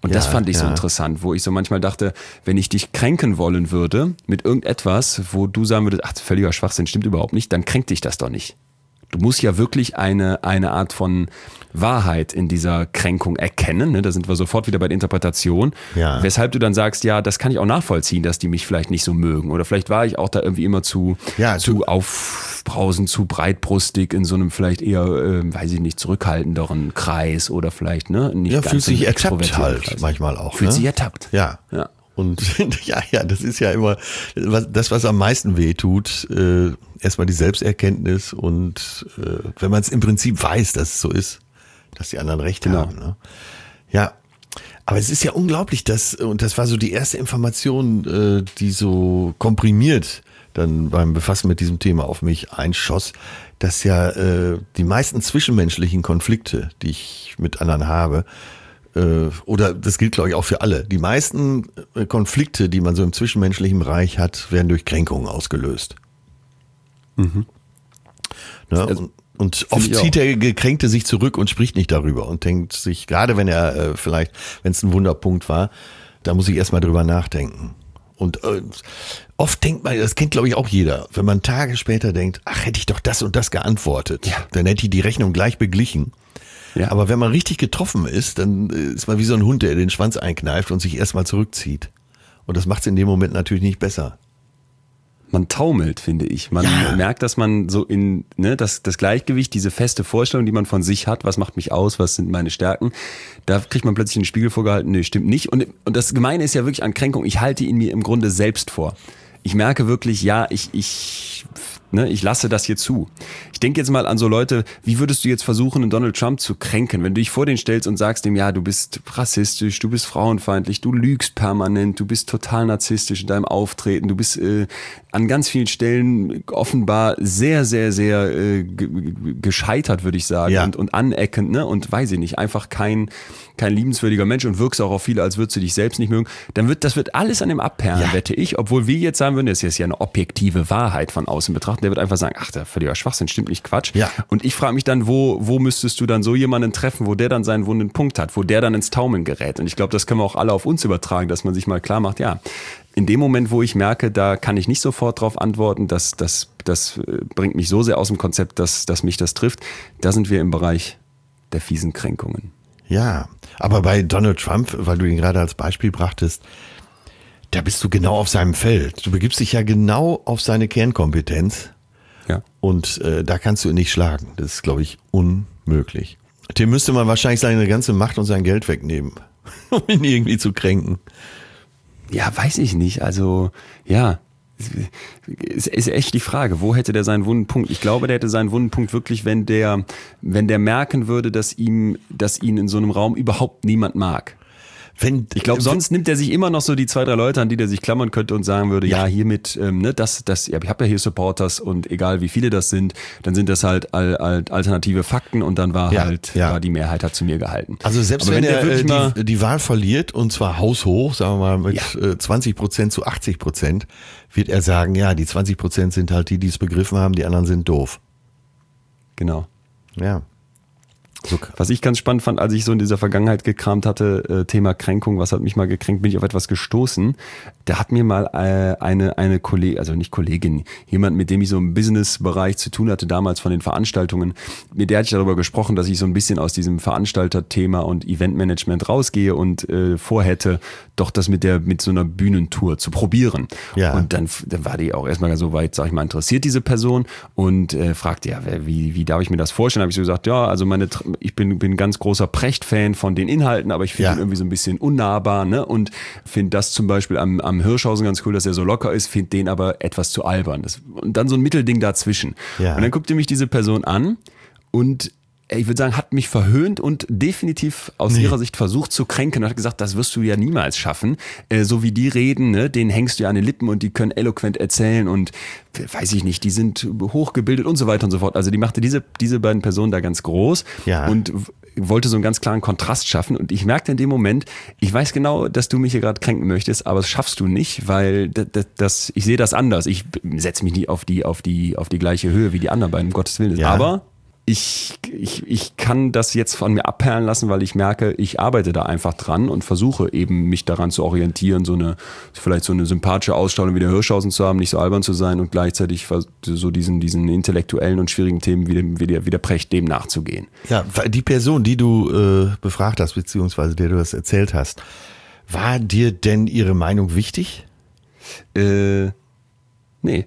Und Ja, das fand ich ja. so interessant, wo ich so manchmal dachte, wenn ich dich kränken wollen würde mit irgendetwas, wo du sagen würdest, ach, völliger Schwachsinn, stimmt überhaupt nicht, dann kränkt dich das doch nicht. Du musst ja wirklich eine, eine Art von Wahrheit in dieser Kränkung erkennen. Ne? Da sind wir sofort wieder bei der Interpretation. Ja. Weshalb du dann sagst, ja, das kann ich auch nachvollziehen, dass die mich vielleicht nicht so mögen. Oder vielleicht war ich auch da irgendwie immer zu, Ja, zu du- aufbrausend, zu breitbrustig in so einem vielleicht eher, äh, weiß ich nicht, zurückhaltenderen Kreis oder vielleicht ne, nicht Ja, ganz fühlt so einen sich ertappt extrovertierten halt Kreis. manchmal auch. Fühlt ne? sich ertappt. Ja. Ja. Und ja, ja, das ist ja immer was- das, was am meisten weh tut. Äh, erstmal die Selbsterkenntnis und äh, wenn man es im Prinzip weiß, dass es so ist, dass die anderen recht Genau. haben. Ne? Ja, aber es ist ja unglaublich, dass, und das war so die erste Information, äh, die so komprimiert dann beim Befassen mit diesem Thema auf mich einschoss, dass ja äh, die meisten zwischenmenschlichen Konflikte, die ich mit anderen habe, äh, oder das gilt, glaube ich, auch für alle. Die meisten äh, Konflikte, die man so im zwischenmenschlichen Bereich hat, werden durch Kränkungen ausgelöst. Mhm. Ne? Also, und, und oft ich auch. zieht der Gekränkte sich zurück und spricht nicht darüber und denkt sich, gerade wenn er äh, vielleicht, wenn es ein Wunderpunkt war, da muss ich erstmal drüber nachdenken. Und äh, oft denkt man, das kennt glaube ich auch jeder, wenn man Tage später denkt, ach, hätte ich doch das und das geantwortet, Ja. dann hätte ich die Rechnung gleich beglichen. Ja. Aber wenn man richtig getroffen ist, dann ist man wie so ein Hund, der den Schwanz einkneift und sich erstmal zurückzieht. Und das macht es in dem Moment natürlich nicht besser. Man taumelt, finde ich. Man Ja. merkt, dass man so in ne, das, das Gleichgewicht, diese feste Vorstellung, die man von sich hat, was macht mich aus, was sind meine Stärken, da kriegt man plötzlich einen Spiegel vorgehalten, nee, stimmt nicht. Und, und das Gemeine ist ja wirklich an Kränkung, ich halte ihn mir im Grunde selbst vor. Ich merke wirklich, ja, ich, ich, ne, ich lasse das hier zu. Ich denke jetzt mal an so Leute, wie würdest du jetzt versuchen, einen Donald Trump zu kränken, wenn du dich vor den stellst und sagst ihm, ja, du bist rassistisch, du bist frauenfeindlich, du lügst permanent, du bist total narzisstisch in deinem Auftreten, du bist äh, an ganz vielen Stellen offenbar sehr, sehr, sehr äh, ge- ge- gescheitert, würde ich sagen, Ja. und, und aneckend, ne, und weiß ich nicht, einfach kein, kein liebenswürdiger Mensch und wirkst auch auf viele, als würdest du dich selbst nicht mögen, dann wird, das wird alles an dem abperren, Ja. wette ich, obwohl wir jetzt sagen würden, das ist ja eine objektive Wahrheit von außen betrachten, der wird einfach sagen, ach, der völliger Schwachsinn, stimmt nicht, Quatsch. Ja. Und ich frage mich dann, wo, wo müsstest du dann so jemanden treffen, wo der dann seinen wunden Punkt hat, wo der dann ins Taumeln gerät. Und ich glaube, das können wir auch alle auf uns übertragen, dass man sich mal klar macht, ja, in dem Moment, wo ich merke, da kann ich nicht sofort drauf antworten, das, das, das äh, bringt mich so sehr aus dem Konzept, dass, dass mich das trifft, da sind wir im Bereich der fiesen Kränkungen. Ja, aber bei Donald Trump, weil du ihn gerade als Beispiel brachtest, da bist du genau auf seinem Feld. Du begibst dich ja genau auf seine Kernkompetenz Ja. und äh, da kannst du ihn nicht schlagen. Das ist, glaube ich, unmöglich. Dem müsste man wahrscheinlich seine ganze Macht und sein Geld wegnehmen, um ihn irgendwie zu kränken. Ja, weiß ich nicht. Also, ja, es ist echt die Frage, wo hätte der seinen wunden Punkt? Ich glaube, der hätte seinen wunden Punkt wirklich, wenn der, wenn der merken würde, dass ihm, dass ihn in so einem Raum überhaupt niemand mag. Wenn, Ich glaube, sonst nimmt er sich immer noch so die zwei, drei Leute, an die der sich klammern könnte und sagen würde, ja, Ja. hiermit, ähm, ne, das, das, ja, ich habe ja hier Supporters und egal wie viele das sind, dann sind das halt al, al, alternative Fakten und dann war Ja, halt, ja. war die Mehrheit hat zu mir gehalten. Also selbst Aber wenn, der er wirklich äh, mal, die, die Wahl verliert und zwar haushoch, sagen wir mal mit Ja. äh, zwanzig Prozent zu achtzig Prozent, wird er sagen, ja, die zwanzig Prozent sind halt die, die es begriffen haben, die anderen sind doof. genau. Ja. So, Was ich ganz spannend fand, als ich so in dieser Vergangenheit gekramt hatte, äh, Thema Kränkung, was hat mich mal gekränkt, bin ich auf etwas gestoßen. Da hat mir mal äh, eine eine Kollegin, also nicht Kollegin, jemand, mit dem ich so im Business-Bereich zu tun hatte, damals von den Veranstaltungen, mit der hatte ich darüber gesprochen, dass ich so ein bisschen aus diesem Veranstalter-Thema und Eventmanagement rausgehe und äh, vorhätte, doch das mit der mit so einer Bühnentour zu probieren. Ja. Und dann, dann war die auch erstmal so weit, sag ich mal, interessiert diese Person und äh, fragte, ja, wer- wie, wie darf ich mir das vorstellen? Habe ich so gesagt, ja, also meine Tr- ich bin, bin ein ganz großer Precht-Fan von den Inhalten, aber ich finde Ja. ihn irgendwie so ein bisschen unnahbar, ne? Und finde das zum Beispiel am, am Hirschhausen ganz cool, dass er so locker ist, finde den aber etwas zu albern. Das, und dann so ein Mittelding dazwischen. Ja. Und dann guckte mich diese Person an und ich würde sagen, hat mich verhöhnt und definitiv aus ihrer Sicht versucht zu kränken und hat gesagt, das wirst du ja niemals schaffen. Äh, so wie die reden, ne, denen hängst du ja an den Lippen und die können eloquent erzählen und weiß ich nicht, die sind hochgebildet und so weiter und so fort. Also die machte diese, diese beiden Personen da ganz groß Ja. und w- wollte so einen ganz klaren Kontrast schaffen. Und ich merkte in dem Moment, ich weiß genau, dass du mich hier gerade kränken möchtest, aber das schaffst du nicht, weil das, das, das, ich sehe das anders. Ich setze mich nicht auf die, auf die, auf die gleiche Höhe wie die anderen beiden, um Gottes Willen. Ja. Aber ich, ich, ich kann das jetzt von mir abperlen lassen, weil ich merke, ich arbeite da einfach dran und versuche eben mich daran zu orientieren, so eine, vielleicht so eine sympathische Ausstrahlung wie der Hirschhausen zu haben, nicht so albern zu sein und gleichzeitig so diesen, diesen intellektuellen und schwierigen Themen wie, dem, wie, der, wie der Precht dem nachzugehen. Ja, die Person, die du äh, befragt hast, beziehungsweise der du das erzählt hast, war dir denn ihre Meinung wichtig? Äh, nee.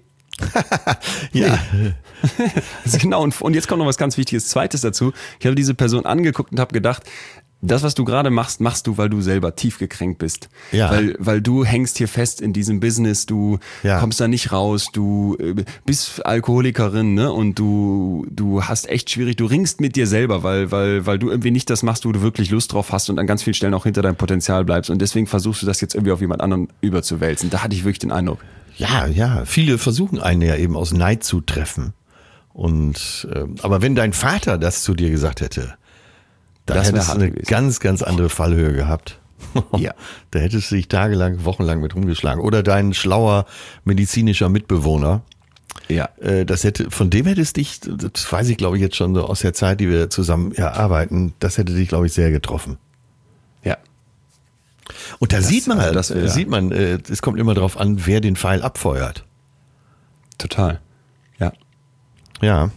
Ja. Also genau, und, und jetzt kommt noch was ganz Wichtiges Zweites dazu. Ich habe diese Person angeguckt und habe gedacht, das, was du gerade machst, machst du, weil du selber tief gekränkt bist. Ja. Weil, weil du hängst hier fest in diesem Business, du ja. kommst da nicht raus, du äh, bist Alkoholikerin, ne? Und du, du hast echt schwierig, du ringst mit dir selber, weil, weil, weil du irgendwie nicht das machst, wo du wirklich Lust drauf hast und an ganz vielen Stellen auch hinter deinem Potenzial bleibst. Und deswegen versuchst du das jetzt irgendwie auf jemand anderen überzuwälzen. Da hatte ich wirklich den Eindruck. Ja, ja, viele versuchen einen ja eben aus Neid zu treffen. Und äh, aber wenn dein Vater das zu dir gesagt hätte, dann das hättest du eine gewesen. ganz, ganz andere Fallhöhe gehabt. Ja. Da hättest du dich tagelang, wochenlang mit rumgeschlagen. Oder dein schlauer medizinischer Mitbewohner. Ja. Äh, das hätte, von dem hättest dich, das weiß ich glaube ich jetzt schon so aus der Zeit, die wir zusammen ja, arbeiten, das hätte dich glaube ich sehr getroffen. Ja. Und da Das- sieht man also halt, das wär- sieht man, äh, es kommt immer darauf an, wer den Pfeil abfeuert. Total. Ja. Ja.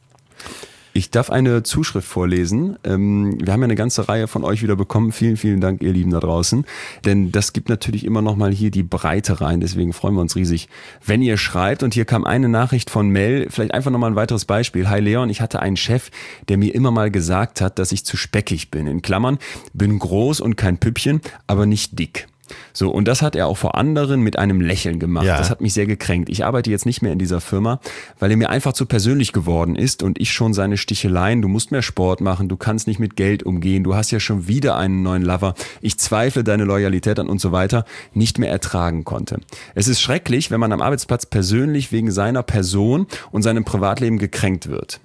Ich darf eine Zuschrift vorlesen. Ähm, wir haben ja eine ganze Reihe von euch wieder bekommen. Vielen, vielen Dank, ihr Lieben da draußen. Denn das gibt natürlich immer noch mal hier die Breite rein. Deswegen freuen wir uns riesig, wenn ihr schreibt. Und hier kam eine Nachricht von Mel. Vielleicht einfach noch mal ein weiteres Beispiel. Hi Leon, ich hatte einen Chef, der mir immer mal gesagt hat, dass ich zu speckig bin. In Klammern, bin groß und kein Püppchen, aber nicht dick. So, und das hat er auch vor anderen mit einem Lächeln gemacht. Ja. Das hat mich sehr gekränkt. Ich arbeite jetzt nicht mehr in dieser Firma, weil er mir einfach zu persönlich geworden ist und ich schon seine Sticheleien, du musst mehr Sport machen, du kannst nicht mit Geld umgehen, du hast ja schon wieder einen neuen Lover, ich zweifle deine Loyalität an und so weiter, nicht mehr ertragen konnte. Es ist schrecklich, wenn man am Arbeitsplatz persönlich wegen seiner Person und seinem Privatleben gekränkt wird.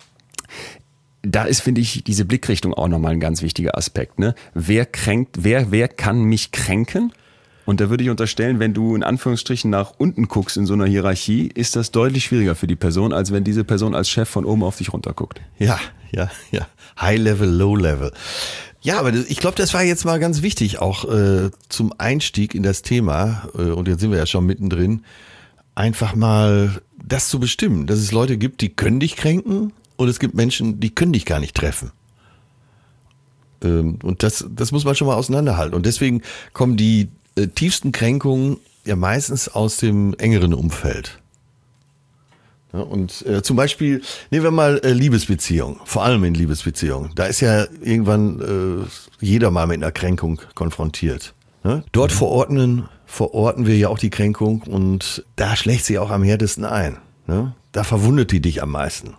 Da ist, finde ich, diese Blickrichtung auch nochmal ein ganz wichtiger Aspekt. Ne? Wer kränkt, wer, wer kann mich kränken? Und da würde ich unterstellen, wenn du in Anführungsstrichen nach unten guckst in so einer Hierarchie, ist das deutlich schwieriger für die Person, als wenn diese Person als Chef von oben auf dich runterguckt. Ja, ja, ja. High Level, Low Level. Ja, aber das, ich glaube, das war jetzt mal ganz wichtig, auch äh, zum Einstieg in das Thema, äh, und jetzt sind wir ja schon mittendrin, einfach mal das zu bestimmen, dass es Leute gibt, die können dich kränken und es gibt Menschen, die können dich gar nicht treffen. Ähm, und das, das muss man schon mal auseinanderhalten. Und deswegen kommen die äh, tiefsten Kränkungen ja meistens aus dem engeren Umfeld. Ja, und äh, zum Beispiel, nehmen wir mal äh, Liebesbeziehungen, vor allem in Liebesbeziehungen. Da ist ja irgendwann äh, jeder mal mit einer Kränkung konfrontiert. Ne? Dort verordnen, verorten wir ja auch die Kränkung und da schlägt sie auch am härtesten ein. Ne? Da verwundet die dich am meisten.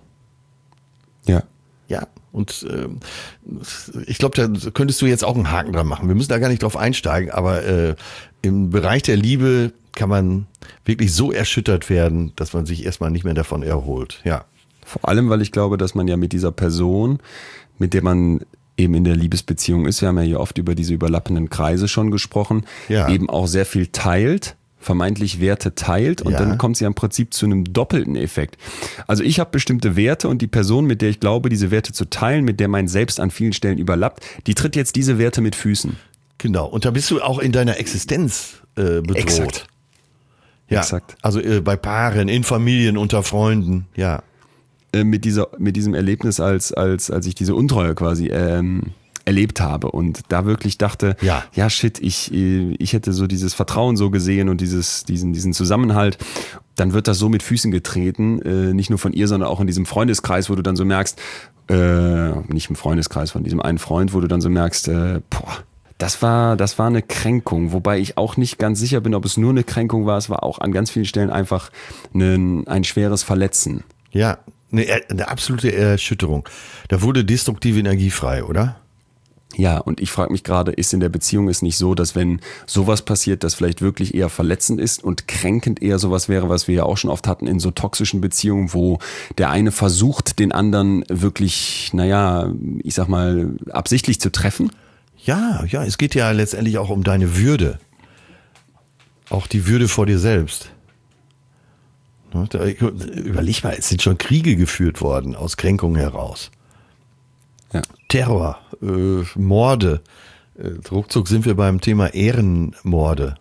Ja. Ja, und ähm, ich glaube, da könntest du jetzt auch einen Haken dran machen. Wir müssen da gar nicht drauf einsteigen, aber äh, im Bereich der Liebe kann man wirklich so erschüttert werden, dass man sich erstmal nicht mehr davon erholt. Ja. Vor allem, weil ich glaube, dass man ja mit dieser Person, mit der man eben in der Liebesbeziehung ist, wir haben ja hier oft über diese überlappenden Kreise schon gesprochen, Ja. eben auch sehr viel teilt, vermeintlich Werte teilt und Ja. dann kommt sie im Prinzip zu einem doppelten Effekt. Also ich habe bestimmte Werte und die Person, mit der ich glaube, diese Werte zu teilen, mit der mein Selbst an vielen Stellen überlappt, die tritt jetzt diese Werte mit Füßen. Genau. Und da bist du auch in deiner Existenz äh, bedroht. Exakt. Ja. Exakt. Also äh, bei Paaren, in Familien, unter Freunden. Ja. Äh, mit dieser, mit diesem Erlebnis, als, als, als ich diese Untreue quasi ähm, erlebt habe und da wirklich dachte, Ja. ja shit, ich, ich hätte so dieses Vertrauen so gesehen und dieses, diesen, diesen Zusammenhalt, dann wird das so mit Füßen getreten, äh, nicht nur von ihr, sondern auch in diesem Freundeskreis, wo du dann so merkst, äh, nicht im Freundeskreis, von diesem einen Freund, wo du dann so merkst, äh, boah, das war, das war eine Kränkung, wobei ich auch nicht ganz sicher bin, ob es nur eine Kränkung war, es war auch an ganz vielen Stellen einfach ein, ein schweres Verletzen. Ja. Eine, eine absolute Erschütterung. Da wurde destruktive Energie frei, oder? Ja, und ich frage mich gerade, ist in der Beziehung es nicht so, dass wenn sowas passiert, das vielleicht wirklich eher verletzend ist und kränkend eher sowas wäre, was wir ja auch schon oft hatten in so toxischen Beziehungen, wo der eine versucht, den anderen wirklich, naja, ich sag mal, absichtlich zu treffen? Ja, ja, es geht ja letztendlich auch um deine Würde. Auch die Würde vor dir selbst. Überleg mal, es sind schon Kriege geführt worden aus Kränkungen heraus. Ja. Terror, äh, Morde. Äh, ruckzuck sind wir beim Thema Ehrenmorde.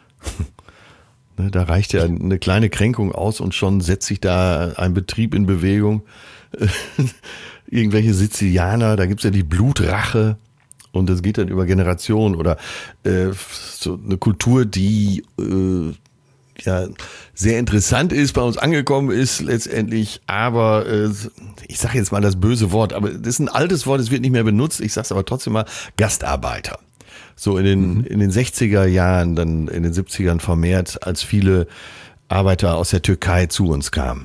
Ne, da reicht ja eine kleine Kränkung aus und schon setzt sich da ein Betrieb in Bewegung. Irgendwelche Sizilianer, da gibt's ja die Blutrache. Und das geht dann über Generationen oder äh, so eine Kultur, die äh, ja sehr interessant ist, bei uns angekommen ist letztendlich, aber äh, ich sage jetzt mal das böse Wort, aber das ist ein altes Wort, es wird nicht mehr benutzt, ich sage es aber trotzdem mal, Gastarbeiter. So in den, mhm. in den sechziger Jahren, dann in den siebzigern vermehrt, als viele Arbeiter aus der Türkei zu uns kamen.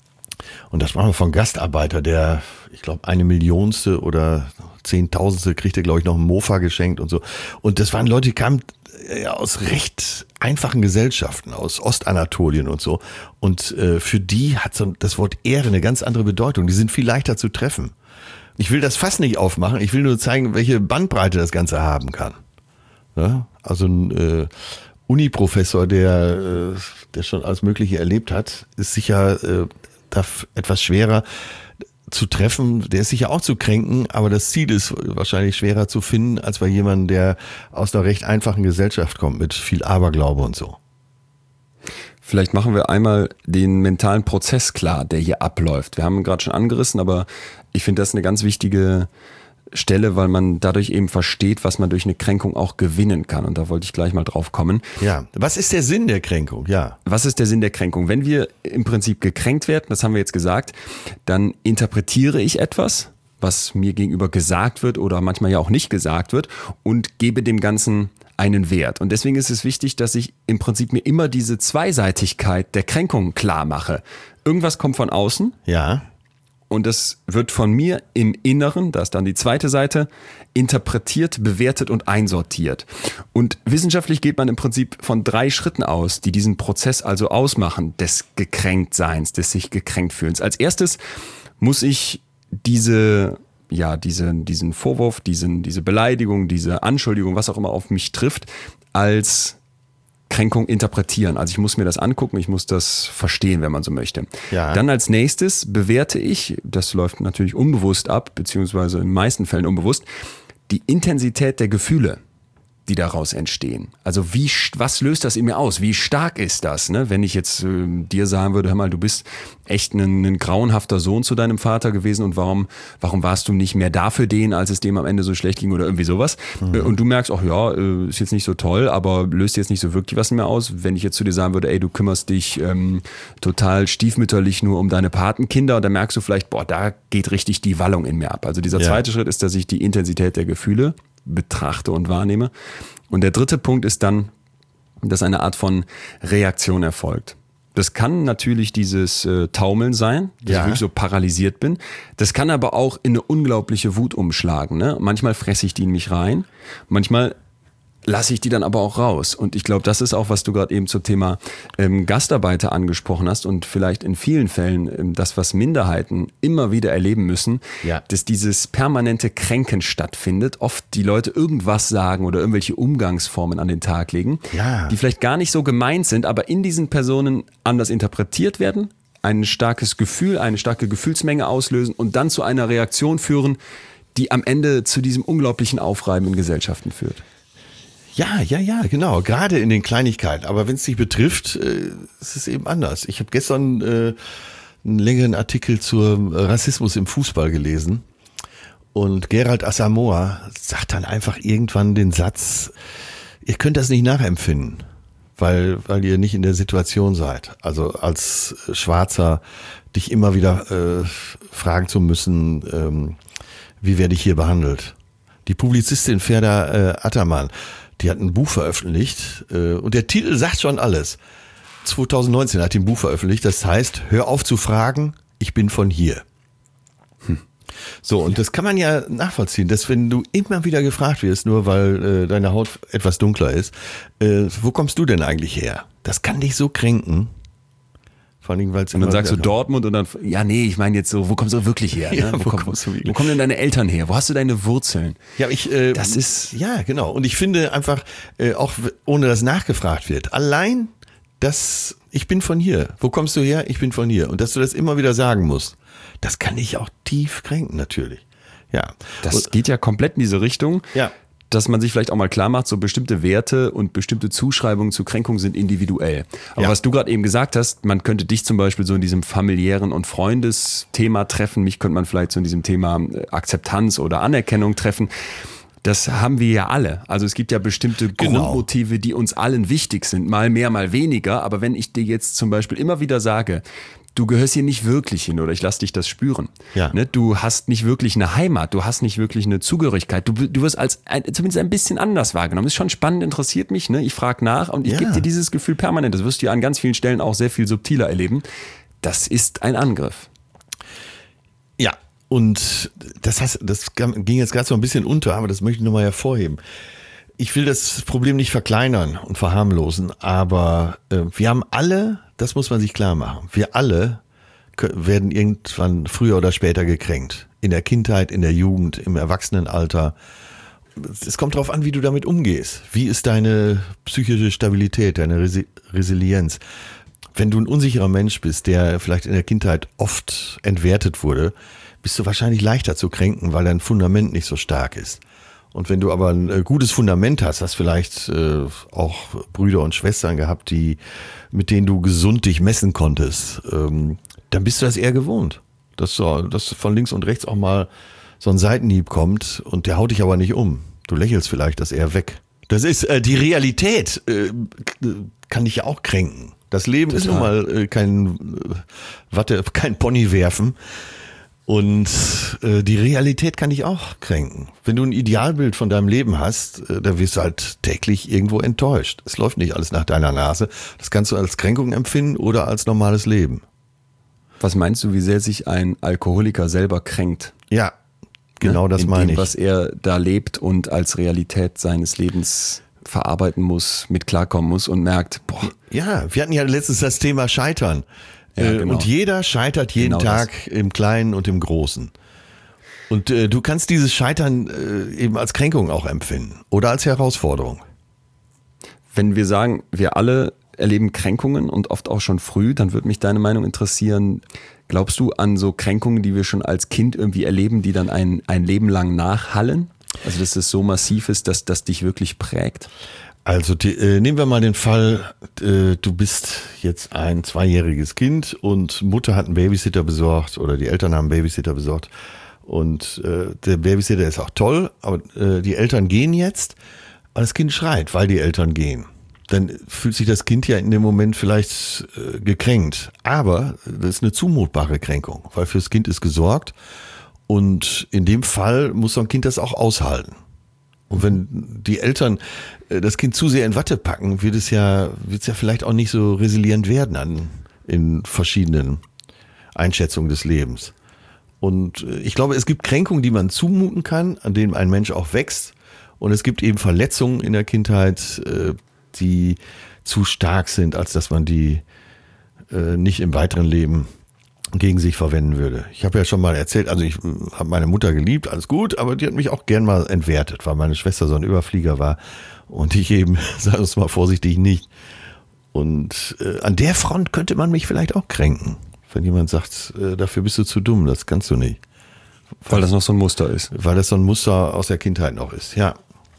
Und das war von Gastarbeiter, der, ich glaube, eine Millionste oder Zehntausendste kriegte, glaube ich, noch ein Mofa geschenkt und so. Und das waren Leute, die kamen ja aus recht einfachen Gesellschaften, aus Ostanatolien und so. Und äh, für die hat so das Wort Ehre eine ganz andere Bedeutung. Die sind viel leichter zu treffen. Ich will das Fass nicht aufmachen, ich will nur zeigen, welche Bandbreite das Ganze haben kann. Ja? Also ein äh, Uni-Professor, der, äh, der schon alles Mögliche erlebt hat, ist sicher äh, da etwas schwerer zu treffen, der ist sicher auch zu kränken, aber das Ziel ist wahrscheinlich schwerer zu finden, als bei jemandem, der aus einer recht einfachen Gesellschaft kommt, mit viel Aberglaube und so. Vielleicht machen wir einmal den mentalen Prozess klar, der hier abläuft. Wir haben ihn gerade schon angerissen, aber ich finde das eine ganz wichtige Stelle, weil man dadurch eben versteht, was man durch eine Kränkung auch gewinnen kann. Und da wollte ich gleich mal drauf kommen. Ja, was ist der Sinn der Kränkung? Ja. Was ist der Sinn der Kränkung? Wenn wir im Prinzip gekränkt werden, das haben wir jetzt gesagt, dann interpretiere ich etwas, was mir gegenüber gesagt wird oder manchmal ja auch nicht gesagt wird und gebe dem Ganzen einen Wert. Und deswegen ist es wichtig, dass ich im Prinzip mir immer diese Zweiseitigkeit der Kränkung klar mache. Irgendwas kommt von außen. Ja. Und das wird von mir im Inneren, da ist dann die zweite Seite, interpretiert, bewertet und einsortiert. Und wissenschaftlich geht man im Prinzip von drei Schritten aus, die diesen Prozess also ausmachen, des Gekränktseins, des sich gekränkt fühlens. Als erstes muss ich diese, ja, diese, diesen Vorwurf, diesen, diese Beleidigung, diese Anschuldigung, was auch immer auf mich trifft, als Kränkung interpretieren. Also ich muss mir das angucken, ich muss das verstehen, wenn man so möchte. Ja. Dann als nächstes bewerte ich, das läuft natürlich unbewusst ab, beziehungsweise in den meisten Fällen unbewusst, die Intensität der Gefühle, die daraus entstehen. Also wie, was löst das in mir aus? Wie stark ist das? Ne? Wenn ich jetzt äh, dir sagen würde, hör mal, du bist echt ein, ein grauenhafter Sohn zu deinem Vater gewesen und warum, warum warst du nicht mehr da für den, als es dem am Ende so schlecht ging oder irgendwie sowas? Mhm. Äh, und du merkst, ach ja, äh, ist jetzt nicht so toll, aber löst jetzt nicht so wirklich was in mir aus. Wenn ich jetzt zu dir sagen würde, ey, du kümmerst dich ähm, total stiefmütterlich nur um deine Patenkinder, und dann merkst du vielleicht, boah, da geht richtig die Wallung in mir ab. Also dieser ja. zweite Schritt ist, dass ich die Intensität der Gefühle betrachte und wahrnehme. Und der dritte Punkt ist dann, dass eine Art von Reaktion erfolgt. Das kann natürlich dieses äh, Taumeln sein, dass ja. ich wirklich so paralysiert bin. Das kann aber auch in eine unglaubliche Wut umschlagen. Ne? Manchmal fresse ich die in mich rein, manchmal lasse ich die dann aber auch raus. Und ich glaube, das ist auch, was du gerade eben zum Thema ähm, Gastarbeiter angesprochen hast und vielleicht in vielen Fällen ähm, das, was Minderheiten immer wieder erleben müssen, ja. dass dieses permanente Kränken stattfindet. Oft die Leute irgendwas sagen oder irgendwelche Umgangsformen an den Tag legen, ja. die vielleicht gar nicht so gemeint sind, aber in diesen Personen anders interpretiert werden, ein starkes Gefühl, eine starke Gefühlsmenge auslösen und dann zu einer Reaktion führen, die am Ende zu diesem unglaublichen Aufreiben in Gesellschaften führt. Ja, ja, ja, genau. Gerade in den Kleinigkeiten. Aber wenn es dich betrifft, äh, ist es eben anders. Ich habe gestern äh, einen längeren Artikel zur Rassismus im Fußball gelesen. Und Gerald Asamoah sagt dann einfach irgendwann den Satz, ihr könnt das nicht nachempfinden, weil, weil ihr nicht in der Situation seid. Also als Schwarzer dich immer wieder äh, fragen zu müssen, ähm, wie werde ich hier behandelt? Die Publizistin Ferda äh, Ataman, die hat ein Buch veröffentlicht äh, und der Titel sagt schon alles. zwanzig neunzehn hat die ein Buch veröffentlicht, das heißt, hör auf zu fragen, ich bin von hier. Hm. So, und das kann man ja nachvollziehen, dass wenn du immer wieder gefragt wirst, nur weil äh, deine Haut etwas dunkler ist, äh, wo kommst du denn eigentlich her? Das kann dich so kränken. Vor allem, weil's und dann sagst du Dortmund und dann, ja nee, ich meine jetzt so, wo kommst du wirklich her? Ne? Ja, wo, wo, komm, kommst du wo kommen denn deine Eltern her? Wo hast du deine Wurzeln? Ja, ich, äh, das ist ja genau. Und ich finde einfach, äh, auch ohne dass nachgefragt wird, allein das ich bin von hier. Wo kommst du her? Ich bin von hier. Und dass du das immer wieder sagen musst, das kann dich auch tief kränken, natürlich. Ja. Das und, geht ja komplett in diese Richtung. Ja. Dass man sich vielleicht auch mal klar macht, so bestimmte Werte und bestimmte Zuschreibungen zu Kränkung sind individuell. Aber ja. was du gerade eben gesagt hast, man könnte dich zum Beispiel so in diesem familiären und Freundesthema treffen, mich könnte man vielleicht so in diesem Thema Akzeptanz oder Anerkennung treffen. Das haben wir ja alle. Also es gibt ja bestimmte genau. Grundmotive, die uns allen wichtig sind, mal mehr, mal weniger. Aber wenn ich dir jetzt zum Beispiel immer wieder sage, du gehörst hier nicht wirklich hin oder ich lass dich das spüren. Ja. Ne? Du hast nicht wirklich eine Heimat, du hast nicht wirklich eine Zugehörigkeit. Du, du wirst als ein, zumindest ein bisschen anders wahrgenommen. Das ist schon spannend, interessiert mich. Ne? Ich frage nach und ich ja. gebe dir dieses Gefühl permanent. Das wirst du ja an ganz vielen Stellen auch sehr viel subtiler erleben. Das ist ein Angriff. Ja, und das, heißt, das ging jetzt gerade so ein bisschen unter, aber das möchte ich nochmal hervorheben. Ich will das Problem nicht verkleinern und verharmlosen, aber äh, wir haben alle, das muss man sich klar machen, wir alle werden irgendwann früher oder später gekränkt. In der Kindheit, in der Jugend, im Erwachsenenalter. Es kommt darauf an, wie du damit umgehst. Wie ist deine psychische Stabilität, deine Resi- Resilienz? Wenn du ein unsicherer Mensch bist, der vielleicht in der Kindheit oft entwertet wurde, bist du wahrscheinlich leichter zu kränken, weil dein Fundament nicht so stark ist. Und wenn du aber ein gutes Fundament hast, hast vielleicht äh, auch Brüder und Schwestern gehabt, die, mit denen du gesund dich messen konntest, ähm, dann bist du das eher gewohnt. Dass, so, dass von links und rechts auch mal so ein Seitenhieb kommt und der haut dich aber nicht um. Du lächelst vielleicht das eher weg. Das ist äh, die Realität, äh, kann dich ja auch kränken. Das Leben Total. Ist nun mal äh, kein äh, Watte, kein Pony werfen. Und äh, die Realität kann dich auch kränken. Wenn du ein Idealbild von deinem Leben hast, äh, dann wirst du halt täglich irgendwo enttäuscht. Es läuft nicht alles nach deiner Nase. Das kannst du als Kränkung empfinden oder als normales Leben. Was meinst du, wie sehr sich ein Alkoholiker selber kränkt? Ja, genau, ne? Das in meine dem, ich. Was er da lebt und als Realität seines Lebens verarbeiten muss, mit klarkommen muss und merkt, boah. Ja, wir hatten ja letztens das Thema Scheitern. Ja, genau. Und jeder scheitert jeden genau Tag das. Im Kleinen und im Großen. Und äh, du kannst dieses Scheitern äh, eben als Kränkung auch empfinden oder als Herausforderung. Wenn wir sagen, wir alle erleben Kränkungen und oft auch schon früh, dann würde mich deine Meinung interessieren. Glaubst du an so Kränkungen, die wir schon als Kind irgendwie erleben, die dann ein, ein Leben lang nachhallen? Also dass es so massiv ist, dass das dich wirklich prägt? Also die, äh, nehmen wir mal den Fall, äh, du bist jetzt ein zweijähriges Kind und Mutter hat einen Babysitter besorgt oder die Eltern haben einen Babysitter besorgt und äh, der Babysitter ist auch toll, aber äh, die Eltern gehen jetzt, aber das Kind schreit, weil die Eltern gehen. Dann fühlt sich das Kind ja in dem Moment vielleicht äh, gekränkt, aber das ist eine zumutbare Kränkung, weil fürs Kind ist gesorgt und in dem Fall muss so ein Kind das auch aushalten. Und wenn die Eltern das Kind zu sehr in Watte packen, wird es ja, wird es ja vielleicht auch nicht so resilient werden an, in verschiedenen Einschätzungen des Lebens. Und ich glaube, es gibt Kränkungen, die man zumuten kann, an denen ein Mensch auch wächst. Und es gibt eben Verletzungen in der Kindheit, die zu stark sind, als dass man die nicht im weiteren Leben gegen sich verwenden würde. Ich habe ja schon mal erzählt, also ich habe meine Mutter geliebt, alles gut, aber die hat mich auch gern mal entwertet, weil meine Schwester so ein Überflieger war und ich eben, sagen wir es mal vorsichtig, nicht. Und äh, an der Front könnte man mich vielleicht auch kränken, wenn jemand sagt, äh, dafür bist du zu dumm, das kannst du nicht. Weil, weil das noch so ein Muster ist. Weil das so ein Muster aus der Kindheit noch ist, ja.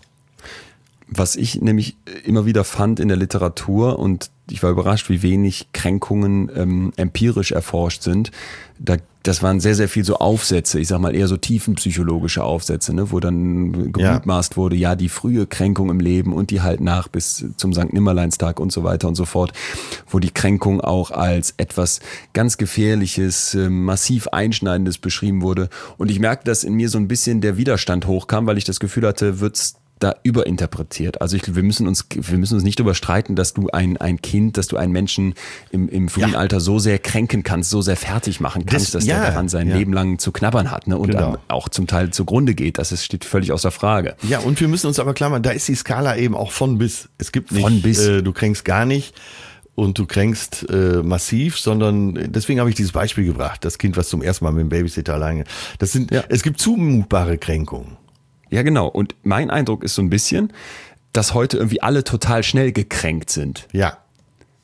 Was ich nämlich immer wieder fand in der Literatur und ich war überrascht, wie wenig Kränkungen ähm, empirisch erforscht sind. Da, das waren sehr, sehr viel so Aufsätze, ich sag mal eher so tiefenpsychologische Aufsätze, ne, wo dann gemutmaßt ja. wurde, ja, die frühe Kränkung im Leben und die halt nach bis zum Sankt Nimmerleinstag und so weiter und so fort, wo die Kränkung auch als etwas ganz Gefährliches, äh, massiv Einschneidendes beschrieben wurde. Und ich merkte, dass in mir so ein bisschen der Widerstand hochkam, weil ich das Gefühl hatte, wird's da überinterpretiert. Also ich, wir müssen uns, wir müssen uns nicht darüber streiten, dass du ein, ein Kind, dass du einen Menschen im, im frühen ja. Alter so sehr kränken kannst, so sehr fertig machen kannst, das, dass ja, der daran sein ja. Leben lang zu knabbern hat, ne? Und genau. auch zum Teil zugrunde geht. Das ist, steht völlig außer Frage. Ja, und wir müssen uns aber klar machen, da ist die Skala eben auch von bis. Es gibt nicht, von bis. Äh, du kränkst gar nicht und du kränkst äh, massiv, sondern deswegen habe ich dieses Beispiel gebracht, das Kind, was zum ersten Mal mit dem Babysitter alleine. Das sind, ja. es gibt zumutbare Kränkungen. Ja, genau. Und mein Eindruck ist so ein bisschen, dass heute irgendwie alle total schnell gekränkt sind. Ja.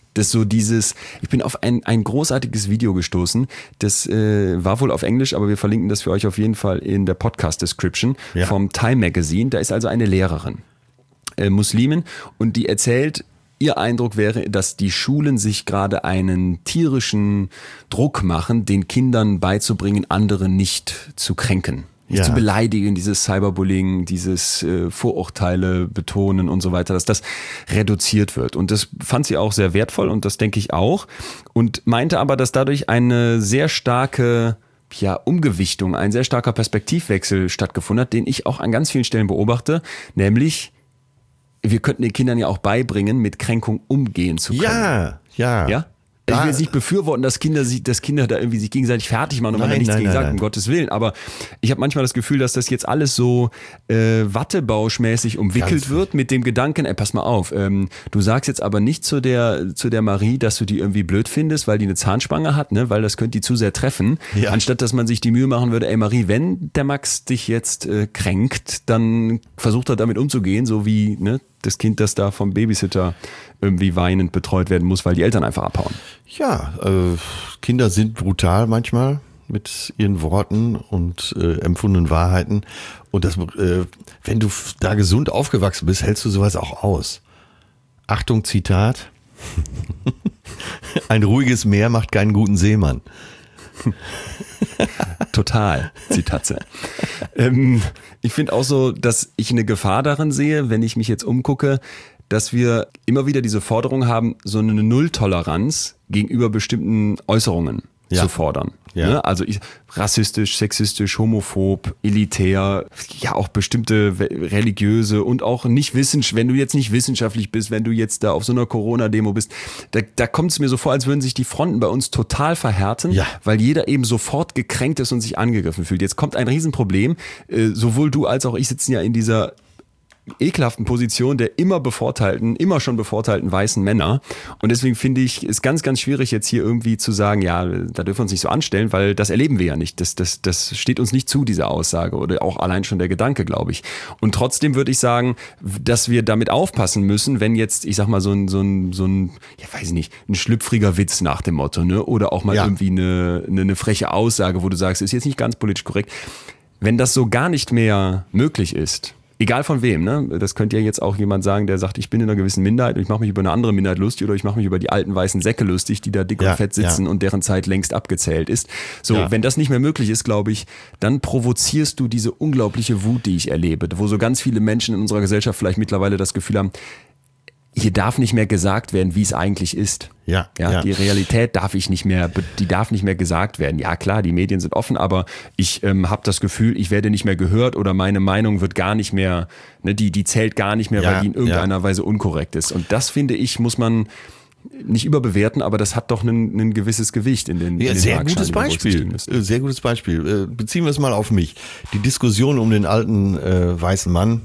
Das so dieses, ich bin auf ein, ein großartiges Video gestoßen, das äh, war wohl auf Englisch, aber wir verlinken das für euch auf jeden Fall in der Podcast-Description ja. vom Time Magazine. Da ist also eine Lehrerin, äh, Muslimin, und die erzählt, ihr Eindruck wäre, dass die Schulen sich gerade einen tierischen Druck machen, den Kindern beizubringen, andere nicht zu kränken. Nicht ja. zu beleidigen, dieses Cyberbullying, dieses äh, Vorurteile betonen und so weiter, dass das reduziert wird. Und das fand sie auch sehr wertvoll und das denke ich auch. Und meinte aber, dass dadurch eine sehr starke ja, Umgewichtung, ein sehr starker Perspektivwechsel stattgefunden hat, den ich auch an ganz vielen Stellen beobachte, nämlich wir könnten den Kindern ja auch beibringen, mit Kränkung umgehen zu können. Ja, ja. Ja? Ich will jetzt nicht befürworten, dass Kinder, sich, dass Kinder da irgendwie sich gegenseitig fertig machen und man da nichts nein, gegen nein, sagt, nein. um Gottes Willen. Aber ich habe manchmal das Gefühl, dass das jetzt alles so äh, wattebauschmäßig umwickelt Ganz wird mit dem Gedanken, ey, pass mal auf, ähm, du sagst jetzt aber nicht zu der, zu der Marie, dass du die irgendwie blöd findest, weil die eine Zahnspange hat, ne, weil das könnte die zu sehr treffen. Ja. Anstatt, dass man sich die Mühe machen würde, ey Marie, wenn der Max dich jetzt äh, kränkt, dann versucht er damit umzugehen, so wie ne, das Kind, das da vom Babysitter irgendwie weinend betreut werden muss, weil die Eltern einfach abhauen. Ja, äh, Kinder sind brutal manchmal mit ihren Worten und äh, empfundenen Wahrheiten. Und das, äh, wenn du da gesund aufgewachsen bist, hältst du sowas auch aus. Achtung, Zitat. Ein ruhiges Meer macht keinen guten Seemann. Total, Zitatze. ähm, ich finde auch so, dass ich eine Gefahr darin sehe, wenn ich mich jetzt umgucke, dass wir immer wieder diese Forderung haben, so eine Nulltoleranz gegenüber bestimmten Äußerungen ja. zu fordern. Ja. Ne? Also ich, rassistisch, sexistisch, homophob, elitär, ja auch bestimmte religiöse und auch nicht wissenschaftlich, wenn du jetzt nicht wissenschaftlich bist, wenn du jetzt da auf so einer Corona-Demo bist, da, da kommt es mir so vor, als würden sich die Fronten bei uns total verhärten, ja. weil jeder eben sofort gekränkt ist und sich angegriffen fühlt. Jetzt kommt ein Riesenproblem, äh, sowohl du als auch ich sitzen ja in dieser ekelhaften Position der immer bevorteilten, immer schon bevorteilten weißen Männer. Und deswegen finde ich, ist ganz, ganz schwierig jetzt hier irgendwie zu sagen, ja, da dürfen wir uns nicht so anstellen, weil das erleben wir ja nicht. Das, das, das steht uns nicht zu, diese Aussage oder auch allein schon der Gedanke, glaube ich. Und trotzdem würde ich sagen, dass wir damit aufpassen müssen, wenn jetzt, ich sag mal, so ein, so ein, so ein, ja, weiß ich nicht, ein schlüpfriger Witz nach dem Motto, ne, oder auch mal ja. irgendwie eine, eine, eine freche Aussage, wo du sagst, ist jetzt nicht ganz politisch korrekt. Wenn das so gar nicht mehr möglich ist, egal von wem, ne? Das könnte ja jetzt auch jemand sagen, der sagt, ich bin in einer gewissen Minderheit und ich mache mich über eine andere Minderheit lustig oder ich mache mich über die alten weißen Säcke lustig, die da dick ja, und fett sitzen ja. und deren Zeit längst abgezählt ist. So, ja. wenn das nicht mehr möglich ist, glaube ich, dann provozierst du diese unglaubliche Wut, die ich erlebe, wo so ganz viele Menschen in unserer Gesellschaft vielleicht mittlerweile das Gefühl haben, hier darf nicht mehr gesagt werden, wie es eigentlich ist. Ja, ja, ja. Die Realität darf ich nicht mehr, die darf nicht mehr gesagt werden. Ja klar, die Medien sind offen, aber ich ähm, habe das Gefühl, ich werde nicht mehr gehört oder meine Meinung wird gar nicht mehr, ne, die, die zählt gar nicht mehr, ja, weil die in irgendeiner ja. Weise unkorrekt ist. Und das, finde ich, muss man nicht überbewerten, aber das hat doch ein, ein gewisses Gewicht in den, ja, in den sehr gutes Beispiel. Sehr gutes Beispiel. Beziehen wir es mal auf mich. Die Diskussion um den alten äh, weißen Mann,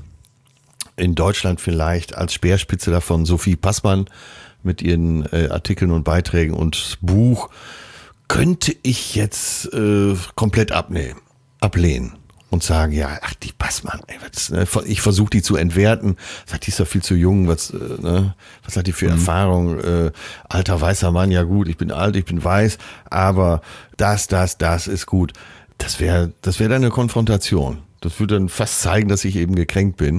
in Deutschland vielleicht als Speerspitze davon Sophie Passmann mit ihren äh, Artikeln und Beiträgen und Buch, könnte ich jetzt äh, komplett abnehmen, ablehnen und sagen, ja, ach die Passmann, ey, was, ne, ich versuche die zu entwerten, sagt, die ist doch viel zu jung, was, äh, ne, was hat die für mhm. Erfahrung, äh, alter weißer Mann, ja gut, ich bin alt, ich bin weiß, aber das, das, das ist gut. Das wäre, das wäre dann eine Konfrontation. Das würde dann fast zeigen, dass ich eben gekränkt bin.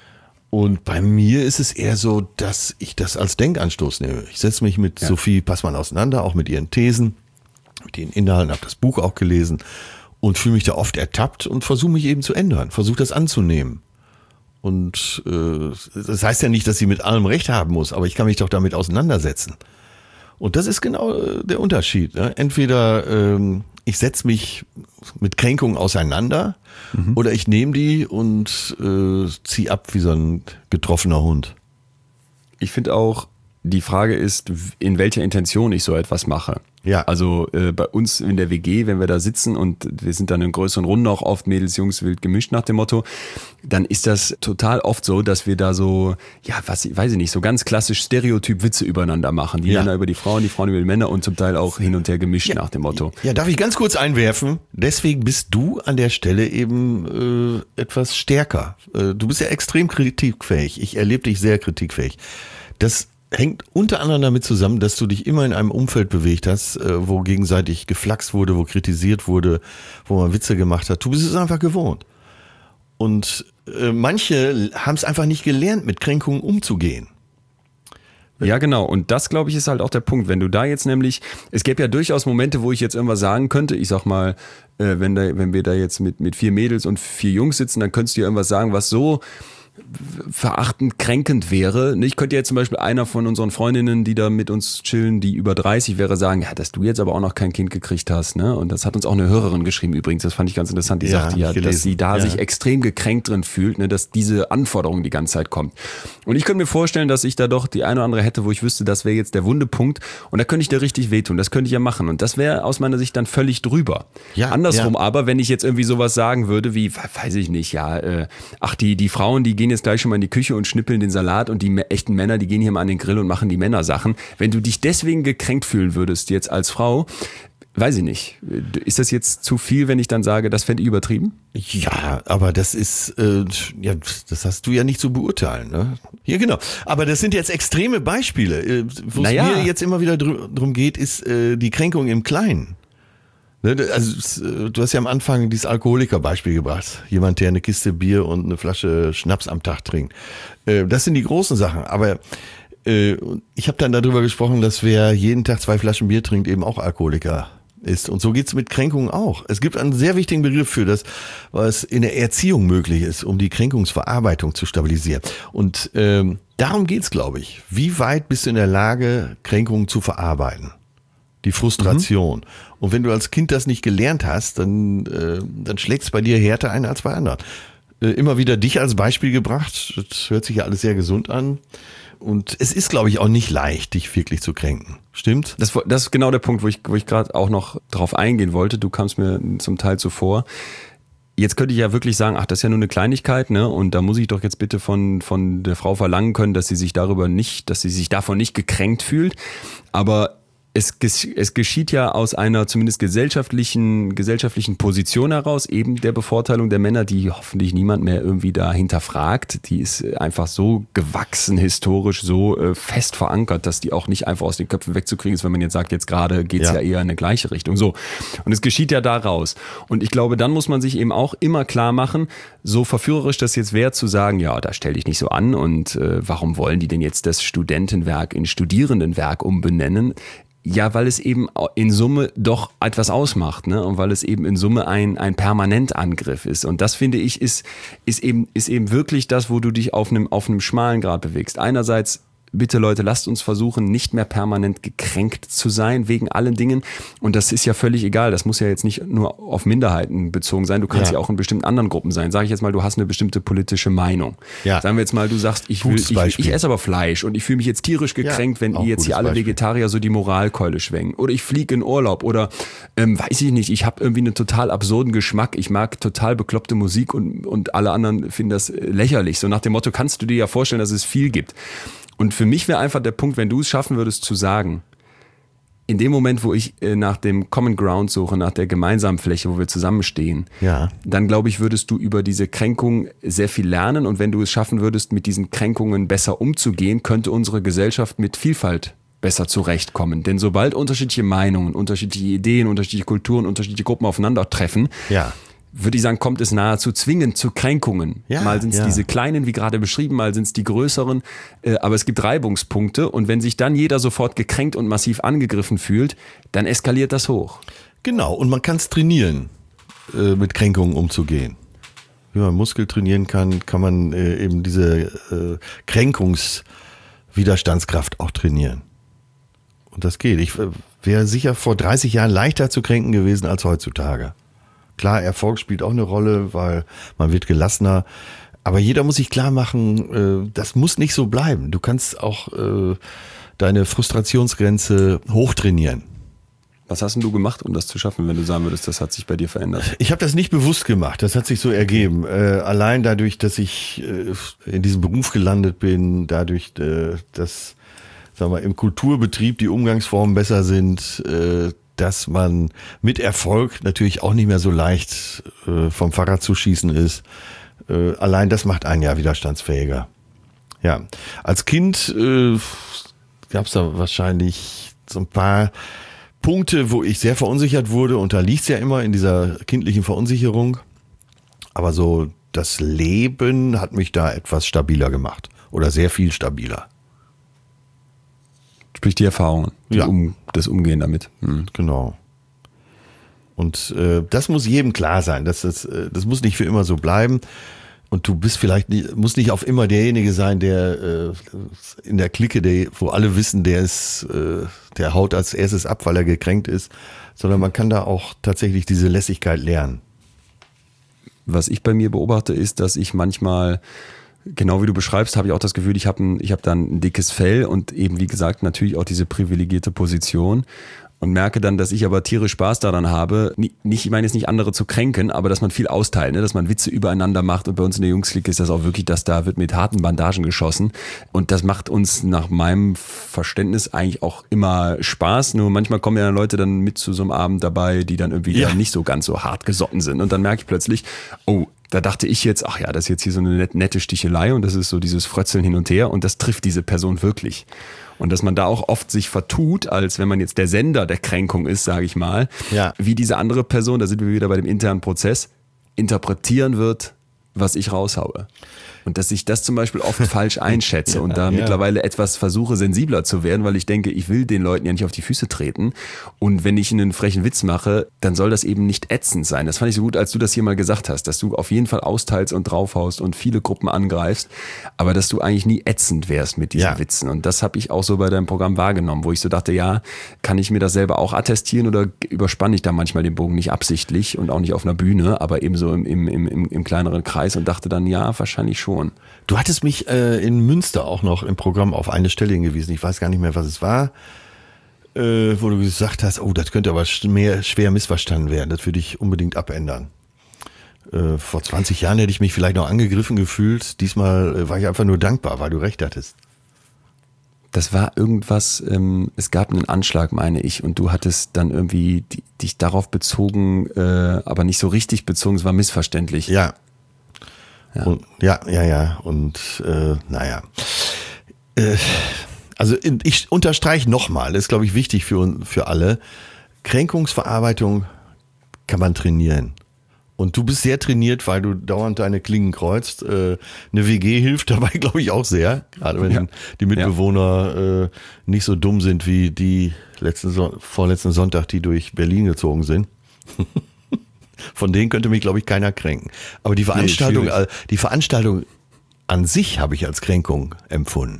Und bei mir ist es eher so, dass ich das als Denkanstoß nehme. Ich setze mich mit ja. Sophie Passmann auseinander, auch mit ihren Thesen, mit ihren Inhalten, habe das Buch auch gelesen und fühle mich da oft ertappt und versuche mich eben zu ändern, versuche das anzunehmen. Und äh, das heißt ja nicht, dass sie mit allem Recht haben muss, aber ich kann mich doch damit auseinandersetzen. Und das ist genau äh, der Unterschied. Ne? Entweder ähm, ich setze mich mit Kränkungen auseinander mhm. oder ich nehme die und äh, ziehe ab wie so ein getroffener Hund. Ich finde auch, die Frage ist, in welcher Intention ich so etwas mache. Ja. Also äh, bei uns in der W G, wenn wir da sitzen und wir sind dann in größeren Runden auch oft Mädels, Jungs, wild gemischt nach dem Motto, dann ist das total oft so, dass wir da so, ja, was, weiß ich nicht, so ganz klassisch Stereotyp-Witze übereinander machen. Die ja. Männer über die Frauen, die Frauen über die Männer und zum Teil auch hin und her gemischt ja. nach dem Motto. Ja, darf ich ganz kurz einwerfen? Deswegen bist du an der Stelle eben äh, etwas stärker. Äh, du bist ja extrem kritikfähig. Ich erlebe dich sehr kritikfähig. Das hängt unter anderem damit zusammen, dass du dich immer in einem Umfeld bewegt hast, wo gegenseitig geflaxt wurde, wo kritisiert wurde, wo man Witze gemacht hat. Du bist es einfach gewohnt. Und äh, manche haben es einfach nicht gelernt, mit Kränkungen umzugehen. Ja, genau. Und das, glaube ich, ist halt auch der Punkt. Wenn du da jetzt nämlich, es gäbe ja durchaus Momente, wo ich jetzt irgendwas sagen könnte. Ich sag mal, äh, wenn da, wenn wir da jetzt mit, mit vier Mädels und vier Jungs sitzen, dann könntest du ja irgendwas sagen, was so verachtend, kränkend wäre. Ich könnte jetzt zum Beispiel einer von unseren Freundinnen, die da mit uns chillen, die über dreißig wäre, sagen, ja, dass du jetzt aber auch noch kein Kind gekriegt hast, ne? Und das hat uns auch eine Hörerin geschrieben übrigens, das fand ich ganz interessant, die ja, sagte ja, dass sie da ja. sich extrem gekränkt drin fühlt, ne, dass diese Anforderung die ganze Zeit kommt. Und ich könnte mir vorstellen, dass ich da doch die eine oder andere hätte, wo ich wüsste, das wäre jetzt der Wundepunkt und da könnte ich dir richtig wehtun, das könnte ich ja machen und das wäre aus meiner Sicht dann völlig drüber. Ja, Andersrum ja. aber, wenn ich jetzt irgendwie sowas sagen würde, wie, weiß ich nicht, ja, äh, ach, die, die Frauen, die gehen jetzt gleich schon mal in die Küche und schnippeln den Salat und die echten Männer, die gehen hier mal an den Grill und machen die Männersachen. Wenn du dich deswegen gekränkt fühlen würdest jetzt als Frau, weiß ich nicht. Ist das jetzt zu viel, wenn ich dann sage, das fände ich übertrieben? Ja, aber das ist, äh, ja, das hast du ja nicht zu beurteilen, ne? Ja, genau. Aber das sind jetzt extreme Beispiele. Äh, Wo es naja. mir jetzt immer wieder dr- drum geht, ist äh, die Kränkung im Kleinen. Also du hast ja am Anfang dieses Alkoholiker-Beispiel gebracht. Jemand, der eine Kiste Bier und eine Flasche Schnaps am Tag trinkt. Das sind die großen Sachen. Aber ich habe dann darüber gesprochen, dass wer jeden Tag zwei Flaschen Bier trinkt, eben auch Alkoholiker ist. Und so geht's mit Kränkungen auch. Es gibt einen sehr wichtigen Begriff für das, was in der Erziehung möglich ist, um die Kränkungsverarbeitung zu stabilisieren. Und ähm, darum geht's, glaube ich. Wie weit bist du in der Lage, Kränkungen zu verarbeiten? Die Frustration. Mhm. Und wenn du als Kind das nicht gelernt hast, dann, äh, dann schlägt es bei dir härter ein als bei anderen. Äh, immer wieder dich als Beispiel gebracht. Das hört sich ja alles sehr gesund an. Und es ist, glaube ich, auch nicht leicht, dich wirklich zu kränken. Stimmt? Das, das ist genau der Punkt, wo ich, wo ich gerade auch noch drauf eingehen wollte. Du kamst mir zum Teil zuvor. Jetzt könnte ich ja wirklich sagen, ach, das ist ja nur eine Kleinigkeit, ne? Und da muss ich doch jetzt bitte von, von der Frau verlangen können, dass sie sich darüber nicht, dass sie sich davon nicht gekränkt fühlt. Aber Es, es geschieht ja aus einer zumindest gesellschaftlichen, gesellschaftlichen Position heraus, eben der Bevorteilung der Männer, die hoffentlich niemand mehr irgendwie da hinterfragt. Die ist einfach so gewachsen, historisch, so äh, fest verankert, dass die auch nicht einfach aus den Köpfen wegzukriegen ist, wenn man jetzt sagt, jetzt gerade geht's ja. ja eher in eine gleiche Richtung. So. Und es geschieht ja daraus. Und ich glaube, dann muss man sich eben auch immer klar machen, so verführerisch das jetzt wäre, zu sagen, ja, da stell dich nicht so an und äh, warum wollen die denn jetzt das Studentenwerk in Studierendenwerk umbenennen? Ja, weil es eben in Summe doch etwas ausmacht, ne? Und weil es eben in Summe ein, ein Permanentangriff ist. Und das, finde ich, ist, ist eben, ist eben wirklich das, wo du dich auf einem, auf einem schmalen Grat bewegst. Einerseits, bitte Leute, lasst uns versuchen, nicht mehr permanent gekränkt zu sein wegen allen Dingen. Und das ist ja völlig egal. Das muss ja jetzt nicht nur auf Minderheiten bezogen sein. Du kannst ja, ja auch in bestimmten anderen Gruppen sein. Sag ich jetzt mal, du hast eine bestimmte politische Meinung. Ja. Sagen wir jetzt mal, du sagst, ich will, ich, ich esse aber Fleisch und ich fühle mich jetzt tierisch gekränkt, ja, wenn ihr jetzt hier alle Beispiel. Vegetarier so die Moralkeule schwenken. Oder ich fliege in Urlaub oder ähm, weiß ich nicht, ich habe irgendwie einen total absurden Geschmack. Ich mag total bekloppte Musik und, und alle anderen finden das lächerlich. So nach dem Motto, kannst du dir ja vorstellen, dass es viel gibt. Und für mich wäre einfach der Punkt, wenn du es schaffen würdest zu sagen, in dem Moment, wo ich äh, nach dem Common Ground suche, nach der gemeinsamen Fläche, wo wir zusammenstehen, ja. dann glaube ich, würdest du über diese Kränkung sehr viel lernen. Und wenn du es schaffen würdest, mit diesen Kränkungen besser umzugehen, könnte unsere Gesellschaft mit Vielfalt besser zurechtkommen. Denn sobald unterschiedliche Meinungen, unterschiedliche Ideen, unterschiedliche Kulturen, unterschiedliche Gruppen aufeinandertreffen, ja. würde ich sagen, kommt es nahezu zwingend zu Kränkungen. Ja, mal sind es ja. diese kleinen, wie gerade beschrieben, mal sind es die größeren, äh, aber es gibt Reibungspunkte und wenn sich dann jeder sofort gekränkt und massiv angegriffen fühlt, dann eskaliert das hoch. Genau, und man kann es trainieren, äh, mit Kränkungen umzugehen. Wie man Muskel trainieren kann, kann man äh, eben diese äh, Kränkungswiderstandskraft auch trainieren. Und das geht. Ich äh, wäre sicher vor dreißig Jahren leichter zu kränken gewesen als heutzutage. Klar, Erfolg spielt auch eine Rolle, weil man wird gelassener. Aber jeder muss sich klar machen, das muss nicht so bleiben. Du kannst auch deine Frustrationsgrenze hochtrainieren. Was hast denn du gemacht, um das zu schaffen, wenn du sagen würdest, das hat sich bei dir verändert? Ich habe das nicht bewusst gemacht, das hat sich so ergeben. Äh, allein dadurch, dass ich äh, in diesem Beruf gelandet bin, dadurch, äh, dass sagen wir, im Kulturbetrieb die Umgangsformen besser sind, äh, dass man mit Erfolg natürlich auch nicht mehr so leicht äh, vom Fahrrad zu schießen ist. Äh, allein das macht einen ja widerstandsfähiger. Ja, als Kind äh, gab es da wahrscheinlich so ein paar Punkte, wo ich sehr verunsichert wurde. Und da liegt es ja immer in dieser kindlichen Verunsicherung. Aber so das Leben hat mich da etwas stabiler gemacht. Oder sehr viel stabiler. Sprich die Erfahrungen, die Ja. um, das Umgehen damit. Hm. Genau. Und äh, das muss jedem klar sein. Das, das, äh, das muss nicht für immer so bleiben. Und du bist vielleicht nicht, muss nicht auf immer derjenige sein, der äh, in der Clique, der, wo alle wissen, der ist, äh, der haut als erstes ab, weil er gekränkt ist, sondern man kann da auch tatsächlich diese Lässigkeit lernen. Was ich bei mir beobachte, ist, dass ich manchmal, genau wie du beschreibst, habe ich auch das Gefühl, ich habe ein, ich habe dann ein dickes Fell und eben, wie gesagt, natürlich auch diese privilegierte Position. Und merke dann, dass ich aber tierisch Spaß daran habe, nicht, ich meine jetzt nicht andere zu kränken, aber dass man viel austeilt, ne? Dass man Witze übereinander macht und bei uns in der Jungs-Clique ist das auch wirklich, dass da wird mit harten Bandagen geschossen und das macht uns nach meinem Verständnis eigentlich auch immer Spaß, nur manchmal kommen ja Leute dann mit zu so einem Abend dabei, die dann irgendwie Ja. dann nicht so ganz so hart gesotten sind und dann merke ich plötzlich, oh, da dachte ich jetzt, ach ja, das ist jetzt hier so eine nette Stichelei und das ist so dieses Frötzeln hin und her und das trifft diese Person wirklich. Und dass man da auch oft sich vertut, als wenn man jetzt der Sender der Kränkung ist, sage ich mal, Ja. wie diese andere Person, da sind wir wieder bei dem internen Prozess, interpretieren wird, was ich raushaue. Und dass ich das zum Beispiel oft falsch einschätze Ja, und da ja. mittlerweile etwas versuche, sensibler zu werden, weil ich denke, ich will den Leuten ja nicht auf die Füße treten. Und wenn ich einen frechen Witz mache, dann soll das eben nicht ätzend sein. Das fand ich so gut, als du das hier mal gesagt hast, dass du auf jeden Fall austeilst und draufhaust und viele Gruppen angreifst, aber dass du eigentlich nie ätzend wärst mit diesen Ja. Witzen. Und das habe ich auch so bei deinem Programm wahrgenommen, wo ich so dachte, ja, kann ich mir das selber auch attestieren oder überspanne ich da manchmal den Bogen nicht absichtlich und auch nicht auf einer Bühne, aber eben so im, im, im, im kleineren Kreis und dachte dann, ja, wahrscheinlich schon. Du hattest mich äh, in Münster auch noch im Programm auf eine Stelle hingewiesen. Ich weiß gar nicht mehr, was es war, äh, wo du gesagt hast, oh, das könnte aber sch- mehr, schwer missverstanden werden. Das würde ich unbedingt abändern. Äh, vor zwanzig Jahren hätte ich mich vielleicht noch angegriffen gefühlt. Diesmal äh, war ich einfach nur dankbar, weil du recht hattest. Das war irgendwas, ähm, es gab einen Anschlag, meine ich, und du hattest dann irgendwie die, dich darauf bezogen, äh, aber nicht so richtig bezogen, es war missverständlich. Ja. Ja. Und, ja, ja, ja. Und äh, naja. Äh, also in, ich unterstreiche nochmal, das ist, glaube ich, wichtig für, un- für alle. Kränkungsverarbeitung kann man trainieren. Und du bist sehr trainiert, weil du dauernd deine Klingen kreuzt. Äh, eine W G hilft dabei, glaube ich, auch sehr. Gerade wenn Ja. die Mitbewohner äh, nicht so dumm sind wie die letzten Son- vorletzten Sonntag, die durch Berlin gezogen sind. Von denen könnte mich, glaube ich, keiner kränken. Aber die Veranstaltung, schwierig. äh, die Veranstaltung an sich habe ich als Kränkung empfunden.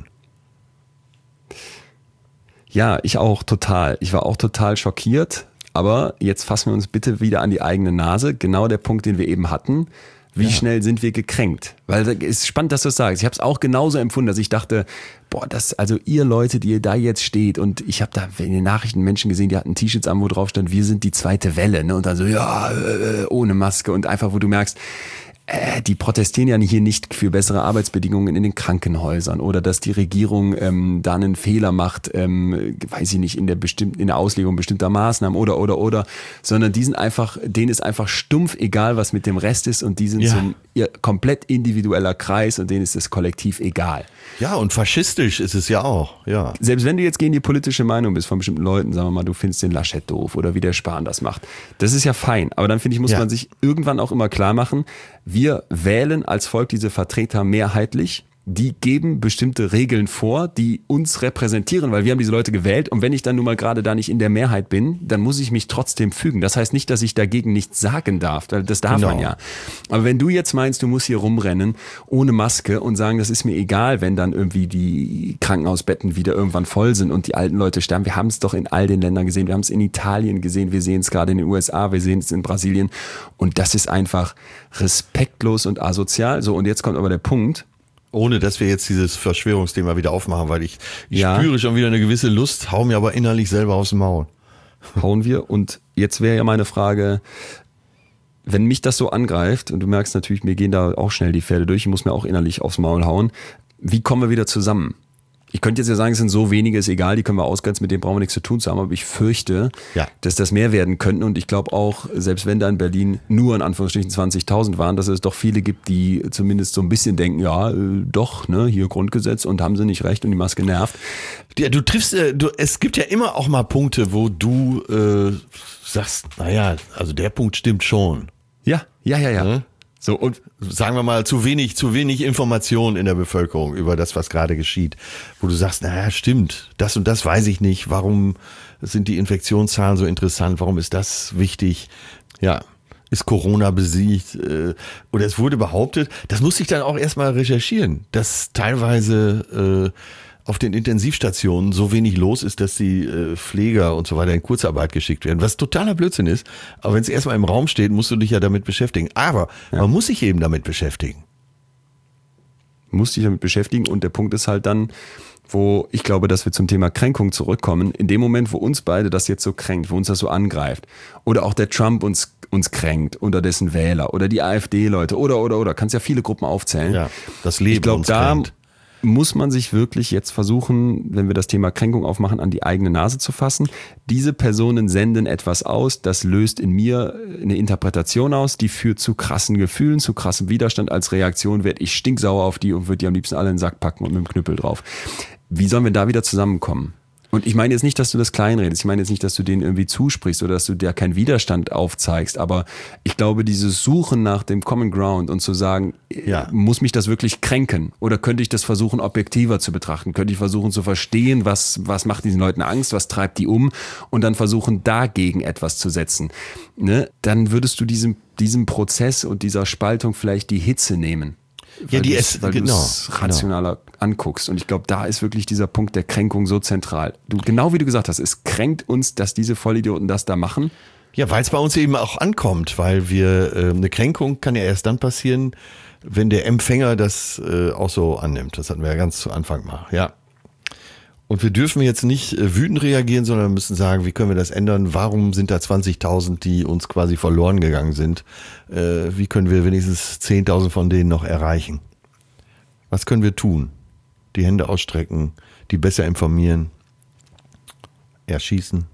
Ja, ich auch total. Ich war auch total schockiert. Aber jetzt fassen wir uns bitte wieder an die eigene Nase. Genau der Punkt, den wir eben hatten. Wie Ja. schnell sind wir gekränkt? Weil es ist spannend, dass du es sagst. Ich habe es auch genauso empfunden, dass ich dachte, boah, das, also ihr Leute, die ihr da jetzt steht und ich habe da in den Nachrichten Menschen gesehen, die hatten T-Shirts an, wo drauf stand, wir sind die zweite Welle, ne? Und dann so, ja, äh, ohne Maske und einfach, wo du merkst, äh, die protestieren ja hier nicht für bessere Arbeitsbedingungen in den Krankenhäusern oder dass die Regierung ähm, da einen Fehler macht, ähm, weiß ich nicht, in der bestimmten, in der Auslegung bestimmter Maßnahmen oder, oder, oder, sondern die sind einfach, denen ist einfach stumpf egal, was mit dem Rest ist und die sind Ja. so ein ihr komplett individueller Kreis und denen ist das Kollektiv egal. Ja, und faschistisch ist es ja auch, ja. Selbst wenn du jetzt gegen die politische Meinung bist von bestimmten Leuten, sagen wir mal, du findest den Laschet doof oder wie der Spahn das macht, das ist ja fein. Aber dann finde ich, muss Ja. man sich irgendwann auch immer klar machen, wir wählen als Volk diese Vertreter mehrheitlich. Die geben bestimmte Regeln vor, die uns repräsentieren, weil wir haben diese Leute gewählt und wenn ich dann nun mal gerade da nicht in der Mehrheit bin, dann muss ich mich trotzdem fügen. Das heißt nicht, dass ich dagegen nichts sagen darf, weil das darf Genau. man ja. Aber wenn du jetzt meinst, du musst hier rumrennen ohne Maske und sagen, das ist mir egal, wenn dann irgendwie die Krankenhausbetten wieder irgendwann voll sind und die alten Leute sterben. Wir haben es doch in all den Ländern gesehen. Wir haben es in Italien gesehen, wir sehen es gerade in den U S A, wir sehen es in Brasilien und das ist einfach respektlos und asozial. So, und jetzt kommt aber der Punkt, Ohne, dass wir jetzt dieses Verschwörungsthema wieder aufmachen, weil ich, ich Ja. spüre schon wieder eine gewisse Lust, hau mir aber innerlich selber aus dem Maul. hauen wir. Und jetzt wäre ja meine Frage, wenn mich das so angreift, und du merkst natürlich, mir gehen da auch schnell die Pferde durch, ich muss mir auch innerlich aufs Maul hauen, wie kommen wir wieder zusammen? Ich könnte jetzt ja sagen, es sind so wenige, ist egal, die können wir ausgrenzen, mit denen brauchen wir nichts zu tun zu haben, aber ich fürchte, ja. dass das mehr werden könnten und ich glaube auch, selbst wenn da in Berlin nur in Anführungsstrichen zwanzigtausend waren, dass es doch viele gibt, die zumindest so ein bisschen denken, ja, äh, doch, ne, hier Grundgesetz und haben sie nicht recht und die Maske nervt. Ja, du triffst, äh, du, es gibt ja immer auch mal Punkte, wo du äh, sagst, naja, also der Punkt stimmt schon. Ja, ja, ja, ja. Ne? So, und sagen wir mal, zu wenig, zu wenig Information in der Bevölkerung über das, was gerade geschieht, wo du sagst, naja, stimmt, das und das weiß ich nicht, warum sind die Infektionszahlen so interessant, warum ist das wichtig, ja, ist Corona besiegt, äh, oder es wurde behauptet, das musste ich dann auch erstmal recherchieren, dass teilweise äh, auf den Intensivstationen so wenig los ist, dass die äh, Pfleger und so weiter in Kurzarbeit geschickt werden, was totaler Blödsinn ist. Aber wenn es erstmal im Raum steht, musst du dich ja damit beschäftigen. Aber ja. man muss sich eben damit beschäftigen. Muss dich damit beschäftigen und der Punkt ist halt dann, wo ich glaube, dass wir zum Thema Kränkung zurückkommen, in dem Moment, wo uns beide das jetzt so kränkt, wo uns das so angreift oder auch der Trump uns uns kränkt oder dessen Wähler oder die AfD-Leute oder, oder, oder, kannst ja viele Gruppen aufzählen. Ja, das Leben ich glaube, uns da kränkt. Muss man sich wirklich jetzt versuchen, wenn wir das Thema Kränkung aufmachen, an die eigene Nase zu fassen. Diese Personen senden etwas aus, das löst in mir eine Interpretation aus, die führt zu krassen Gefühlen, zu krassem Widerstand. Als Reaktion werde ich stinksauer auf die und würde die am liebsten alle in den Sack packen und mit dem Knüppel drauf. Wie sollen wir da wieder zusammenkommen? Und ich meine jetzt nicht, dass du das kleinredest, ich meine jetzt nicht, dass du denen irgendwie zusprichst oder dass du dir keinen Widerstand aufzeigst, aber ich glaube, dieses Suchen nach dem Common Ground und zu sagen, ja. muss mich das wirklich kränken oder könnte ich das versuchen, objektiver zu betrachten, könnte ich versuchen zu verstehen, was, was macht diesen Leuten Angst, was treibt die um und dann versuchen, dagegen etwas zu setzen, ne? Dann würdest du diesem, diesem Prozess und dieser Spaltung vielleicht die Hitze nehmen. Ja, die es weil genau, du es rationaler genau. anguckst. Und ich glaube, da ist wirklich dieser Punkt der Kränkung so zentral. Du, genau wie du gesagt hast, es kränkt uns, dass diese Vollidioten das da machen. Ja, weil es bei uns eben auch ankommt, weil wir äh, eine Kränkung kann ja erst dann passieren, wenn der Empfänger das äh, auch so annimmt. Das hatten wir ja ganz zu Anfang mal, ja. Und wir dürfen jetzt nicht äh, wütend reagieren, sondern müssen sagen, wie können wir das ändern? Warum sind da zwanzigtausend, die uns quasi verloren gegangen sind? Äh, wie können wir wenigstens zehntausend von denen noch erreichen? Was können wir tun? Die Hände ausstrecken, die besser informieren, erschießen.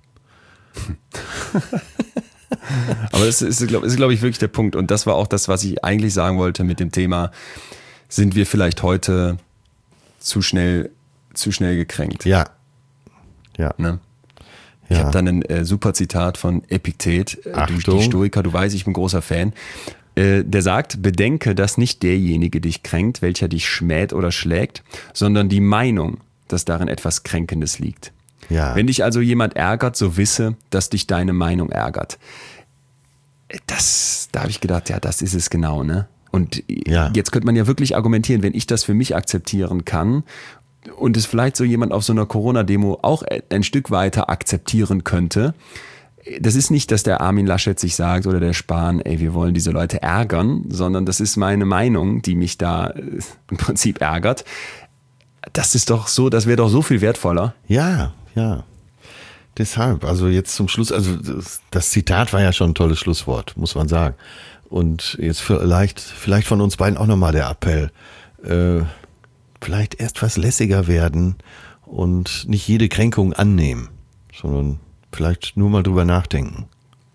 Aber das ist, glaube ist, glaub ich, wirklich der Punkt. Und das war auch das, was ich eigentlich sagen wollte mit dem Thema, sind wir vielleicht heute zu schnell zu schnell gekränkt. Ja. Ja. Ne? Ich ja. habe dann ein äh, super Zitat von Epiktet, äh, du, die Stoiker, du weißt, ich bin großer Fan. Äh, der sagt, bedenke, dass nicht derjenige dich kränkt, welcher dich schmäht oder schlägt, sondern die Meinung, dass darin etwas Kränkendes liegt. Ja. Wenn dich also jemand ärgert, so wisse, dass dich deine Meinung ärgert. Das, da habe ich gedacht, ja, das ist es genau, ne? Und ja. jetzt könnte man ja wirklich argumentieren, wenn ich das für mich akzeptieren kann und es vielleicht so jemand auf so einer Corona-Demo auch ein Stück weiter akzeptieren könnte. Das ist nicht, dass der Armin Laschet sich sagt oder der Spahn, ey, wir wollen diese Leute ärgern, sondern das ist meine Meinung, die mich da im Prinzip ärgert. Das ist doch so, das wäre doch so viel wertvoller. Ja, ja. Deshalb, also jetzt zum Schluss, also das, das Zitat war ja schon ein tolles Schlusswort, muss man sagen. Und jetzt vielleicht, vielleicht von uns beiden auch nochmal der Appell, äh, vielleicht erst was lässiger werden und nicht jede Kränkung annehmen, sondern vielleicht nur mal drüber nachdenken.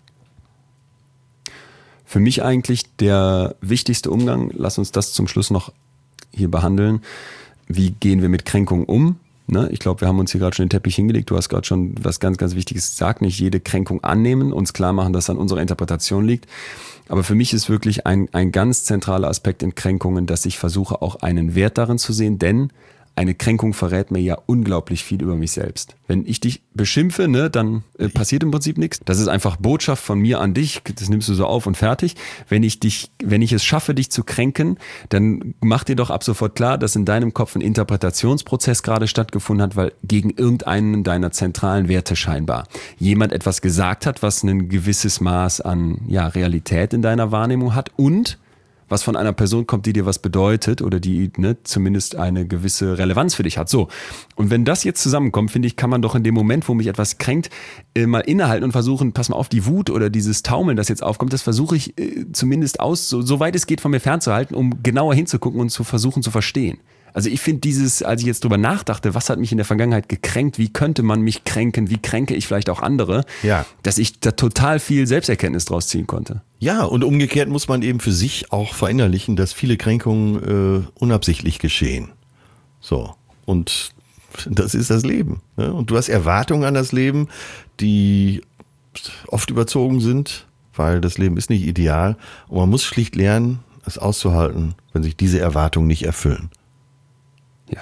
Für mich eigentlich der wichtigste Umgang, lass uns das zum Schluss noch hier behandeln. Wie gehen wir mit Kränkungen um? Ne? Ich glaube, wir haben uns hier gerade schon den Teppich hingelegt. Du hast gerade schon was ganz, ganz Wichtiges gesagt. Nicht jede Kränkung annehmen, uns klar machen, dass es an unserer Interpretation liegt. Aber für mich ist wirklich ein, ein ganz zentraler Aspekt in Kränkungen, dass ich versuche, auch einen Wert darin zu sehen, denn eine Kränkung verrät mir ja unglaublich viel über mich selbst. Wenn ich dich beschimpfe, ne, dann äh, passiert im Prinzip nichts. Das ist einfach Botschaft von mir an dich. Das nimmst du so auf und fertig. Wenn ich dich, wenn ich es schaffe, dich zu kränken, dann mach dir doch ab sofort klar, dass in deinem Kopf ein Interpretationsprozess gerade stattgefunden hat, weil gegen irgendeinen deiner zentralen Werte scheinbar jemand etwas gesagt hat, was ein gewisses Maß an ja, Realität in deiner Wahrnehmung hat und was von einer Person kommt, die dir was bedeutet oder die ne, zumindest eine gewisse Relevanz für dich hat. So. Und wenn das jetzt zusammenkommt, finde ich, kann man doch in dem Moment, wo mich etwas kränkt, äh, mal innehalten und versuchen, pass mal auf, die Wut oder dieses Taumeln, das jetzt aufkommt, das versuche ich äh, zumindest aus, so, so weit es geht von mir fernzuhalten, um genauer hinzugucken und zu versuchen zu verstehen. Also ich finde dieses, als ich jetzt drüber nachdachte, was hat mich in der Vergangenheit gekränkt, wie könnte man mich kränken, wie kränke ich vielleicht auch andere, Ja. dass ich da total viel Selbsterkenntnis draus ziehen konnte. Ja, und umgekehrt muss man eben für sich auch verinnerlichen, dass viele Kränkungen äh, unabsichtlich geschehen. So, und das ist das Leben. Ne? Und du hast Erwartungen an das Leben, die oft überzogen sind, weil das Leben ist nicht ideal. Und man muss schlicht lernen, es auszuhalten, wenn sich diese Erwartungen nicht erfüllen. Ja.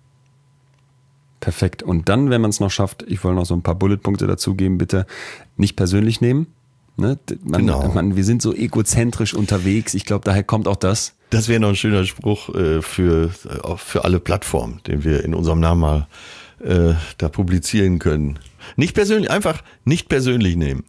Perfekt. Und dann, wenn man es noch schafft, ich wollte noch so ein paar Bulletpunkte dazu geben, bitte nicht persönlich nehmen. Ne? Man, Genau. man, wir sind so egozentrisch unterwegs. Ich glaube, daher kommt auch das. Das wäre noch ein schöner Spruch äh, für, äh, für alle Plattformen, den wir in unserem Namen mal äh, da publizieren können. Nicht persönlich, einfach nicht persönlich nehmen.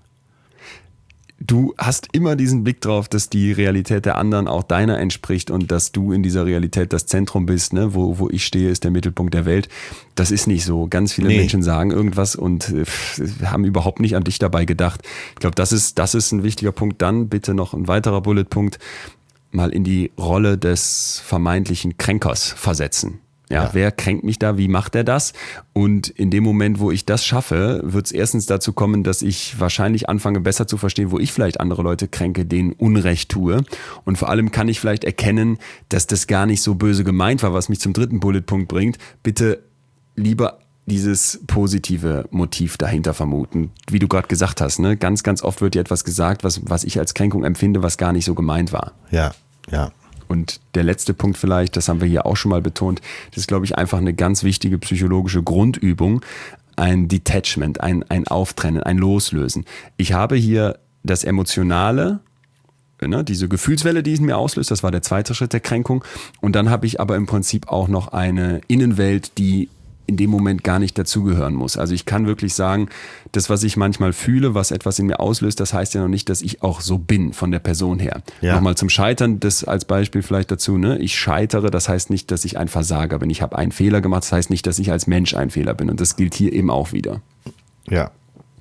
Du hast immer diesen Blick drauf, dass die Realität der anderen auch deiner entspricht und dass du in dieser Realität das Zentrum bist, ne? Wo, wo ich stehe, ist der Mittelpunkt der Welt. Das ist nicht so. Ganz viele Nee. Menschen sagen irgendwas und äh, haben überhaupt nicht an dich dabei gedacht. Ich glaube, das ist, das ist ein wichtiger Punkt. Dann bitte noch ein weiterer Bulletpunkt, mal in die Rolle des vermeintlichen Kränkers versetzen. Ja, Ja. wer kränkt mich da? Wie macht er das? Und in dem Moment, wo ich das schaffe, wird es erstens dazu kommen, dass ich wahrscheinlich anfange, besser zu verstehen, wo ich vielleicht andere Leute kränke, denen Unrecht tue. Und vor allem kann ich vielleicht erkennen, dass das gar nicht so böse gemeint war, was mich zum dritten Bulletpunkt bringt. Bitte lieber dieses positive Motiv dahinter vermuten. Wie du gerade gesagt hast, ne? Ganz, ganz oft wird dir etwas gesagt, was, was ich als Kränkung empfinde, was gar nicht so gemeint war. Ja, ja. Und der letzte Punkt vielleicht, das haben wir hier auch schon mal betont, das ist, glaube ich, einfach eine ganz wichtige psychologische Grundübung, ein Detachment, ein, ein Auftrennen, ein Loslösen. Ich habe hier das Emotionale, ne, diese Gefühlswelle, die es mir auslöst, das war der zweite Schritt der Kränkung. Und dann habe ich aber im Prinzip auch noch eine Innenwelt, die in dem Moment gar nicht dazugehören muss. Also ich kann wirklich sagen, das, was ich manchmal fühle, was etwas in mir auslöst, das heißt ja noch nicht, dass ich auch so bin von der Person her. Ja. Nochmal zum Scheitern, das als Beispiel vielleicht dazu, ne? Ich scheitere, das heißt nicht, dass ich ein Versager bin. Ich habe einen Fehler gemacht, das heißt nicht, dass ich als Mensch ein Fehler bin. Und das gilt hier eben auch wieder. Ja.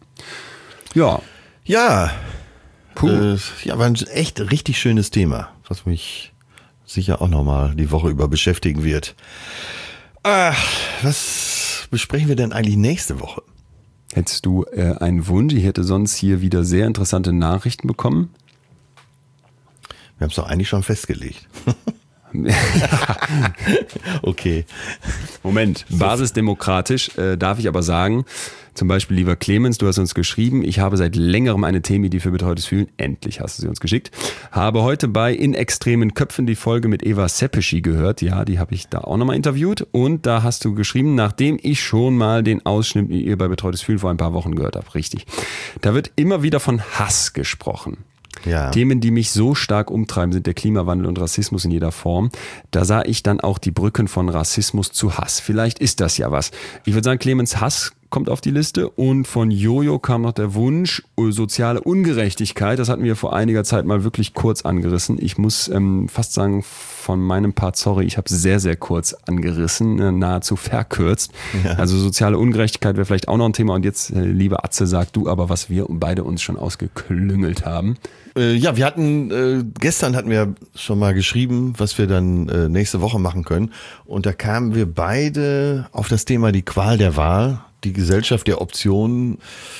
Ja, Ja. Puh. Äh, ja, war ein echt richtig schönes Thema, was mich sicher auch nochmal die Woche über beschäftigen wird. Ach, was besprechen wir denn eigentlich nächste Woche? hättest du äh, einen Wunsch? Ich hätte sonst hier wieder sehr interessante Nachrichten bekommen. Wir haben es doch eigentlich schon festgelegt. Okay. Moment, basisdemokratisch äh, darf ich aber sagen, zum Beispiel, lieber Clemens, du hast uns geschrieben, ich habe seit längerem eine Themenidee für Betreutes Fühlen, endlich hast du sie uns geschickt, habe heute bei In extremen Köpfen die Folge mit Eva Seppeschi gehört, ja, die habe ich da auch nochmal interviewt und da hast du geschrieben, nachdem ich schon mal den Ausschnitt mit ihr bei Betreutes Fühlen vor ein paar Wochen gehört habe, richtig, da wird immer wieder von Hass gesprochen. Ja. Themen, die mich so stark umtreiben, sind der Klimawandel und Rassismus in jeder Form. Da sah ich dann auch die Brücken von Rassismus zu Hass. Vielleicht ist das ja was. Ich würde sagen, Clemens, Hass kommt auf die Liste und von Jojo kam noch der Wunsch, soziale Ungerechtigkeit. Das hatten wir vor einiger Zeit mal wirklich kurz angerissen. Ich muss ähm, fast sagen, von meinem Part, sorry, ich habe sehr, sehr kurz angerissen, äh, nahezu verkürzt. Ja. Also soziale Ungerechtigkeit wäre vielleicht auch noch ein Thema. Und jetzt, äh, liebe Atze, sag du aber, was wir beide uns schon ausgeklüngelt haben. Äh, ja, wir hatten, äh, gestern hatten wir schon mal geschrieben, was wir dann äh, nächste Woche machen können. Und da kamen wir beide auf das Thema die Qual der Wahl, die Gesellschaft der Optionen,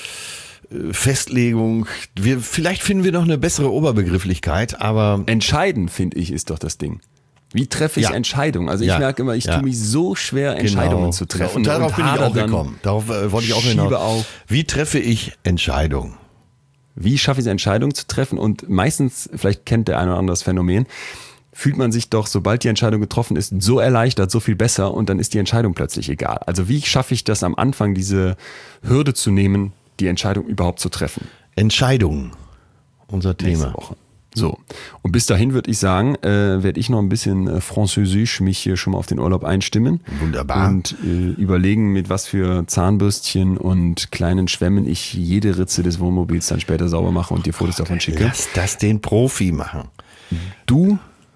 äh, Festlegung. Wir, vielleicht finden wir noch eine bessere Oberbegrifflichkeit, aber... Entscheiden, finde ich, ist doch das Ding. Wie treffe ich Ja. Entscheidungen? Also ich Ja. merke immer, ich Ja. tue mich so schwer, Entscheidungen Genau, zu genau. treffen. Und darauf bin ich hader auch dann, gekommen. Darauf äh, wollte ich auch schiebe hinaus. auf. Wie treffe ich Entscheidungen? Wie schaffe ich es, Entscheidungen zu treffen? Und meistens, vielleicht kennt der eine oder andere das Phänomen, fühlt man sich doch, sobald die Entscheidung getroffen ist, so erleichtert, so viel besser und dann ist die Entscheidung plötzlich egal. Also wie schaffe ich das am Anfang, diese Hürde zu nehmen, die Entscheidung überhaupt zu treffen? Entscheidungen, unser Nächste Thema. Woche. So, und bis dahin würde ich sagen, äh, werde ich noch ein bisschen äh, französisch mich hier schon mal auf den Urlaub einstimmen. Wunderbar. Und äh, überlegen, mit was für Zahnbürstchen und kleinen Schwämmen ich jede Ritze des Wohnmobils dann später sauber mache und dir Fotos davon schicke. Lass das den Profi machen. Du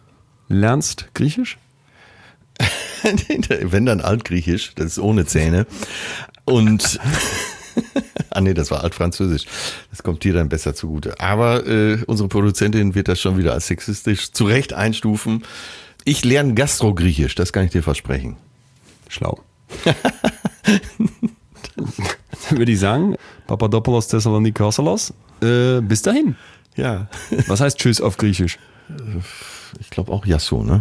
lernst Griechisch? Wenn dann Altgriechisch, das ist ohne Zähne. Und ah nee, das war Altfranzösisch. Das kommt dir dann besser zugute. Aber äh, unsere Produzentin wird das schon wieder als sexistisch zu Recht einstufen. Ich lerne Gastro-Griechisch, das kann ich dir versprechen. Schlau. Dann würde ich sagen, Papadopoulos Thessalonikaos, äh, bis dahin. Ja. Was heißt Tschüss auf Griechisch? Ich glaube auch Yasso, ne?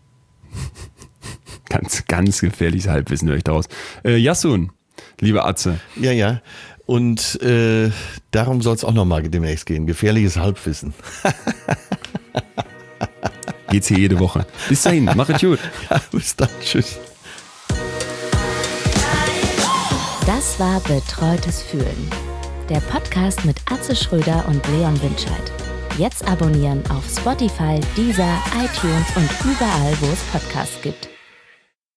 Ganz, ganz gefährliches Halbwissen höre ich daraus. Äh, Yassun, liebe Atze. Ja, ja. Und äh, darum soll es auch nochmal demnächst gehen. Gefährliches Halbwissen. Geht's hier jede Woche. Bis dahin, mach es gut. Ja, bis dann. Tschüss. Das war Betreutes Fühlen. Der Podcast mit Atze Schröder und Leon Winscheid. Jetzt abonnieren auf Spotify, Deezer, iTunes und überall, wo es Podcasts gibt.